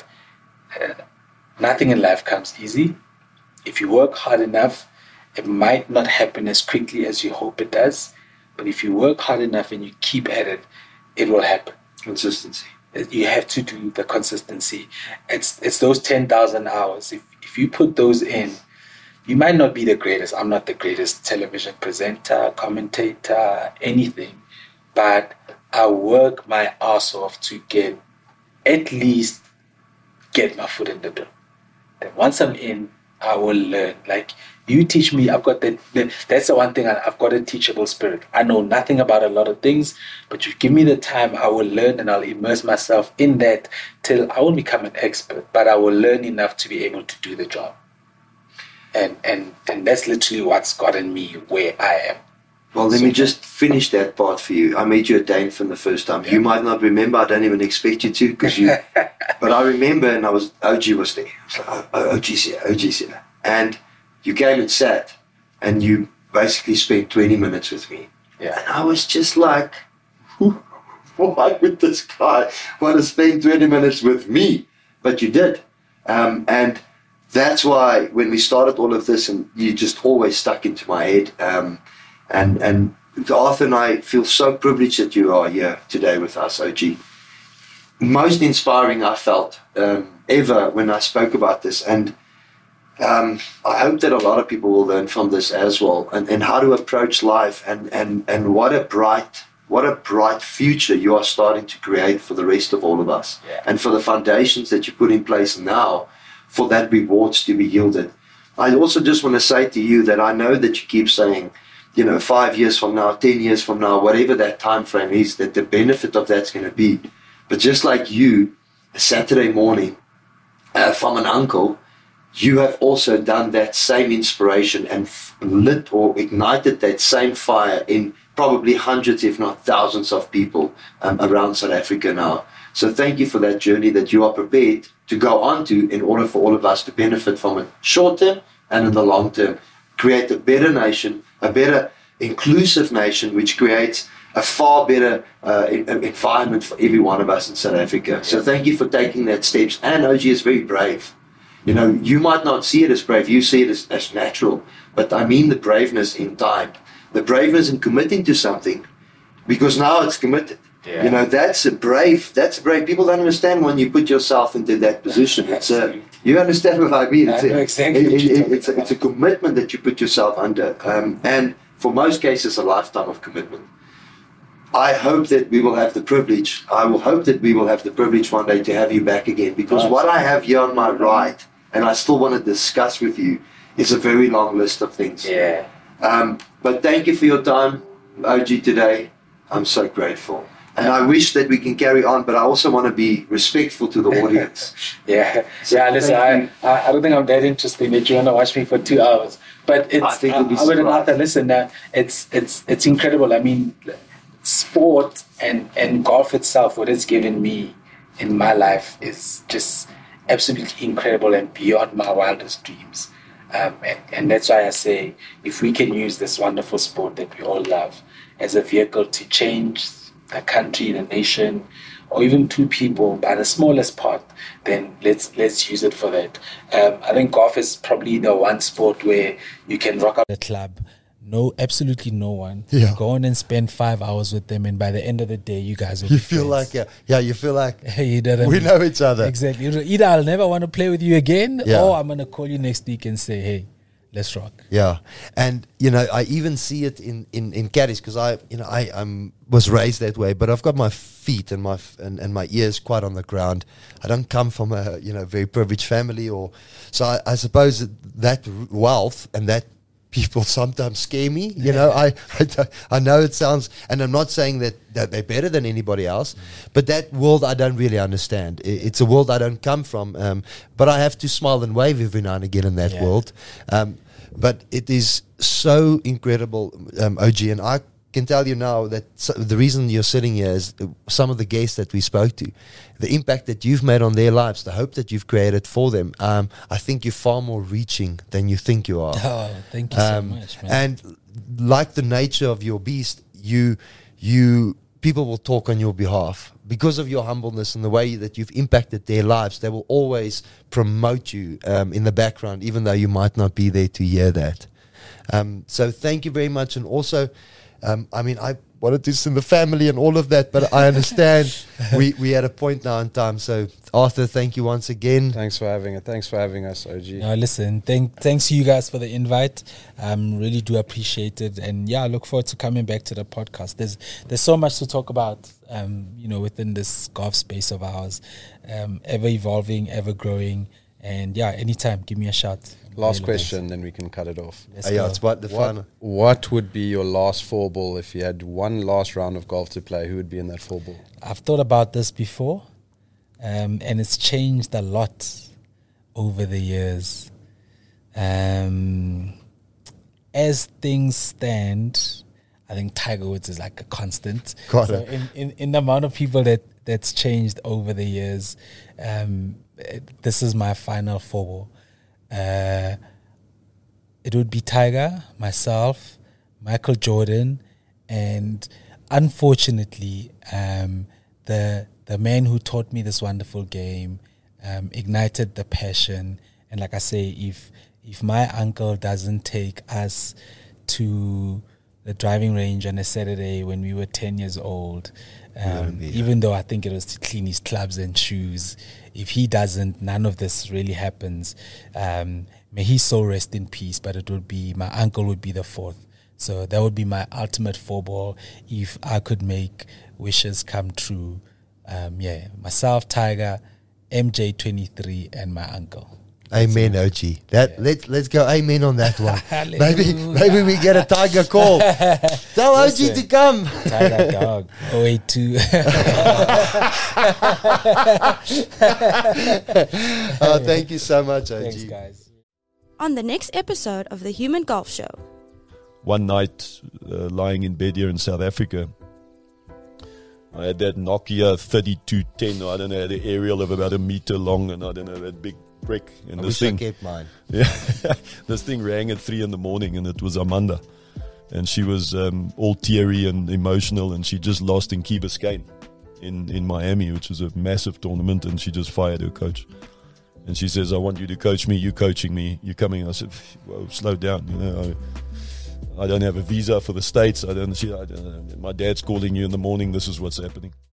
Speaker 2: nothing in life comes easy. If you work hard enough, it might not happen as quickly as you hope it does, but if you work hard enough and you keep at it, it will happen.
Speaker 3: Consistency.
Speaker 2: You have to do the consistency. It's those 10,000 hours. If you put those in, you might not be the greatest. I'm not the greatest television presenter, commentator, anything, but I work my ass off to at least get my foot in the door. Then once I'm in, I will learn. Like, you teach me, I've got that's the one thing, I've got a teachable spirit. I know nothing about a lot of things, but you give me the time, I will learn, and I'll immerse myself in that till I won't become an expert, but I will learn enough to be able to do the job. And that's literally what's gotten me where I am.
Speaker 3: Well, let me just finish that part for you. I met you at Dainfin the first time. Yeah. You might not remember. I don't even expect you to, but I remember, and OG was there. I was like, OG's here, OG's here. And you came and sat, and you basically spent 20 minutes with me.
Speaker 2: Yeah.
Speaker 3: And I was just like, why would this guy want to spend 20 minutes with me? But you did. And that's why when we started all of this, and you just always stuck into my head. And Arthur and I feel so privileged that you are here today with us, OG. Most inspiring I felt ever when I spoke about this. And I hope that a lot of people will learn from this as well, and how to approach life, and what a bright future you are starting to create for the rest of all of us.
Speaker 2: Yeah.
Speaker 3: And for the foundations that you put in place now for that rewards to be yielded. I also just want to say to you that I know that you keep saying, 5 years from now, 10 years from now, whatever that time frame is, that the benefit of that's going to be. But just like you, a Saturday morning from an uncle, you have also done that same inspiration and lit or ignited that same fire in probably hundreds, if not thousands of people around South Africa now. So thank you for that journey that you are prepared to go on to in order for all of us to benefit from it short term and in the long term. Create a better nation, a better inclusive nation, which creates a far better environment for every one of us in South Africa. So thank you for taking that steps. And OG is very brave. You might not see it as brave, you see it as natural, but I mean the braveness in time, the braveness in committing to something, because now it's committed.
Speaker 2: Yeah.
Speaker 3: That's a brave, people don't understand when you put yourself into that position. You understand what I mean? It's a commitment that you put yourself under, and for most cases, a lifetime of commitment. I hope that we will have the privilege, one day to have you back again, because what I have here on my right, and I still want to discuss with you, is a very long list of things.
Speaker 2: Yeah.
Speaker 3: But thank you for your time, OG, today. I'm so grateful. And I wish that we can carry on, but I also want to be respectful to the audience.
Speaker 2: Listen, I don't think I'm that interesting that you want to watch me for 2 hours. But it's it's incredible. I mean, sport and golf itself, what it's given me in my life is just absolutely incredible and beyond my wildest dreams. And that's why I say, if we can use this wonderful sport that we all love as a vehicle to change a country, the nation, or even two people by the smallest part, then let's use it for that. I think golf is probably the one sport where you can rock up the club. No, absolutely no one.
Speaker 3: Yeah.
Speaker 2: Go on and spend 5 hours with them, and by the end of the day, you guys will
Speaker 3: you
Speaker 2: be
Speaker 3: feel
Speaker 2: friends.
Speaker 3: you feel like
Speaker 2: you know
Speaker 3: we know each other.
Speaker 2: Exactly. Either I'll never want to play with you again,
Speaker 3: Yeah.
Speaker 2: or I'm going to call you next week and say, hey, let's rock.
Speaker 3: Yeah, and I even see it in caddies, because I was raised that way, but I've got my feet and my ears quite on the ground. I don't come from a very privileged family, so I suppose that wealth and that people sometimes scare me. I know it sounds, and I'm not saying that they're better than anybody else, but that world I don't really understand. It's a world I don't come from, but I have to smile and wave every now and again in that world. But it is so incredible, OG, and I can tell you now that the reason you're sitting here is some of the guests that we spoke to, the impact that you've made on their lives, the hope that you've created for them. I think you're far more reaching than you think you are.
Speaker 2: Oh, thank you so much, man.
Speaker 3: And like the nature of your beast, people will talk on your behalf because of your humbleness and the way that you've impacted their lives. They will always promote you in the background, even though you might not be there to hear that. So thank you very much. And also, I wanted to send the family and all of that, but I understand we at a point now in time. So Arthur, thank you once again.
Speaker 1: Thanks for having it. Thanks for having us, OG.
Speaker 2: No, listen, thanks to you guys for the invite. Really do appreciate it. And yeah, I look forward to coming back to the podcast. There's so much to talk about, within this golf space of ours, ever evolving, ever growing. And yeah, anytime, give me a shout.
Speaker 1: Last question, then we can cut it off.
Speaker 3: Yeah, it's about the final.
Speaker 1: What would be your last 4-ball if you had one last round of golf to play? Who would be in that 4-ball?
Speaker 2: I've thought about this before, and it's changed a lot over the years. As things stand, I think Tiger Woods is like a constant.
Speaker 3: Got
Speaker 2: so
Speaker 3: it.
Speaker 2: in the amount of people that's changed over the years, this is my final 4-ball. It would be Tiger, myself, Michael Jordan, and unfortunately, the man who taught me this wonderful game, ignited the passion. And like I say, if my uncle doesn't take us to the driving range on a Saturday when we were 10 years old, even though I think it was to clean his clubs and shoes, if he doesn't, none of this really happens. May his soul rest in peace, but it would be, my uncle would be the 4th. So that would be my ultimate 4-ball if I could make wishes come true. Myself, Tiger, MJ23, and my uncle.
Speaker 3: Amen, OG. Let's go amen on that one. maybe we get a Tiger call. Tell OG to come.
Speaker 2: Tiger dog 082.
Speaker 3: Thank you so much, OG.
Speaker 2: Thanks, guys.
Speaker 4: On the next episode of The Human Golf Show.
Speaker 5: One night, lying in bed here in South Africa, I had that Nokia 3210. I don't know, had an aerial of about 1 meter long, and I don't know, that big brick. And
Speaker 3: I kept mine.
Speaker 5: Yeah, this thing rang at 3 a.m, and it was Amanda, and she was all teary and emotional, and she just lost in Key Biscayne in Miami, which was a massive tournament, and she just fired her coach. And she says, "I want you to coach me. You coaching me. You coming?" I said, "Whoa, slow down. I don't have a visa for the States. I don't. My dad's calling you in the morning. This is what's happening."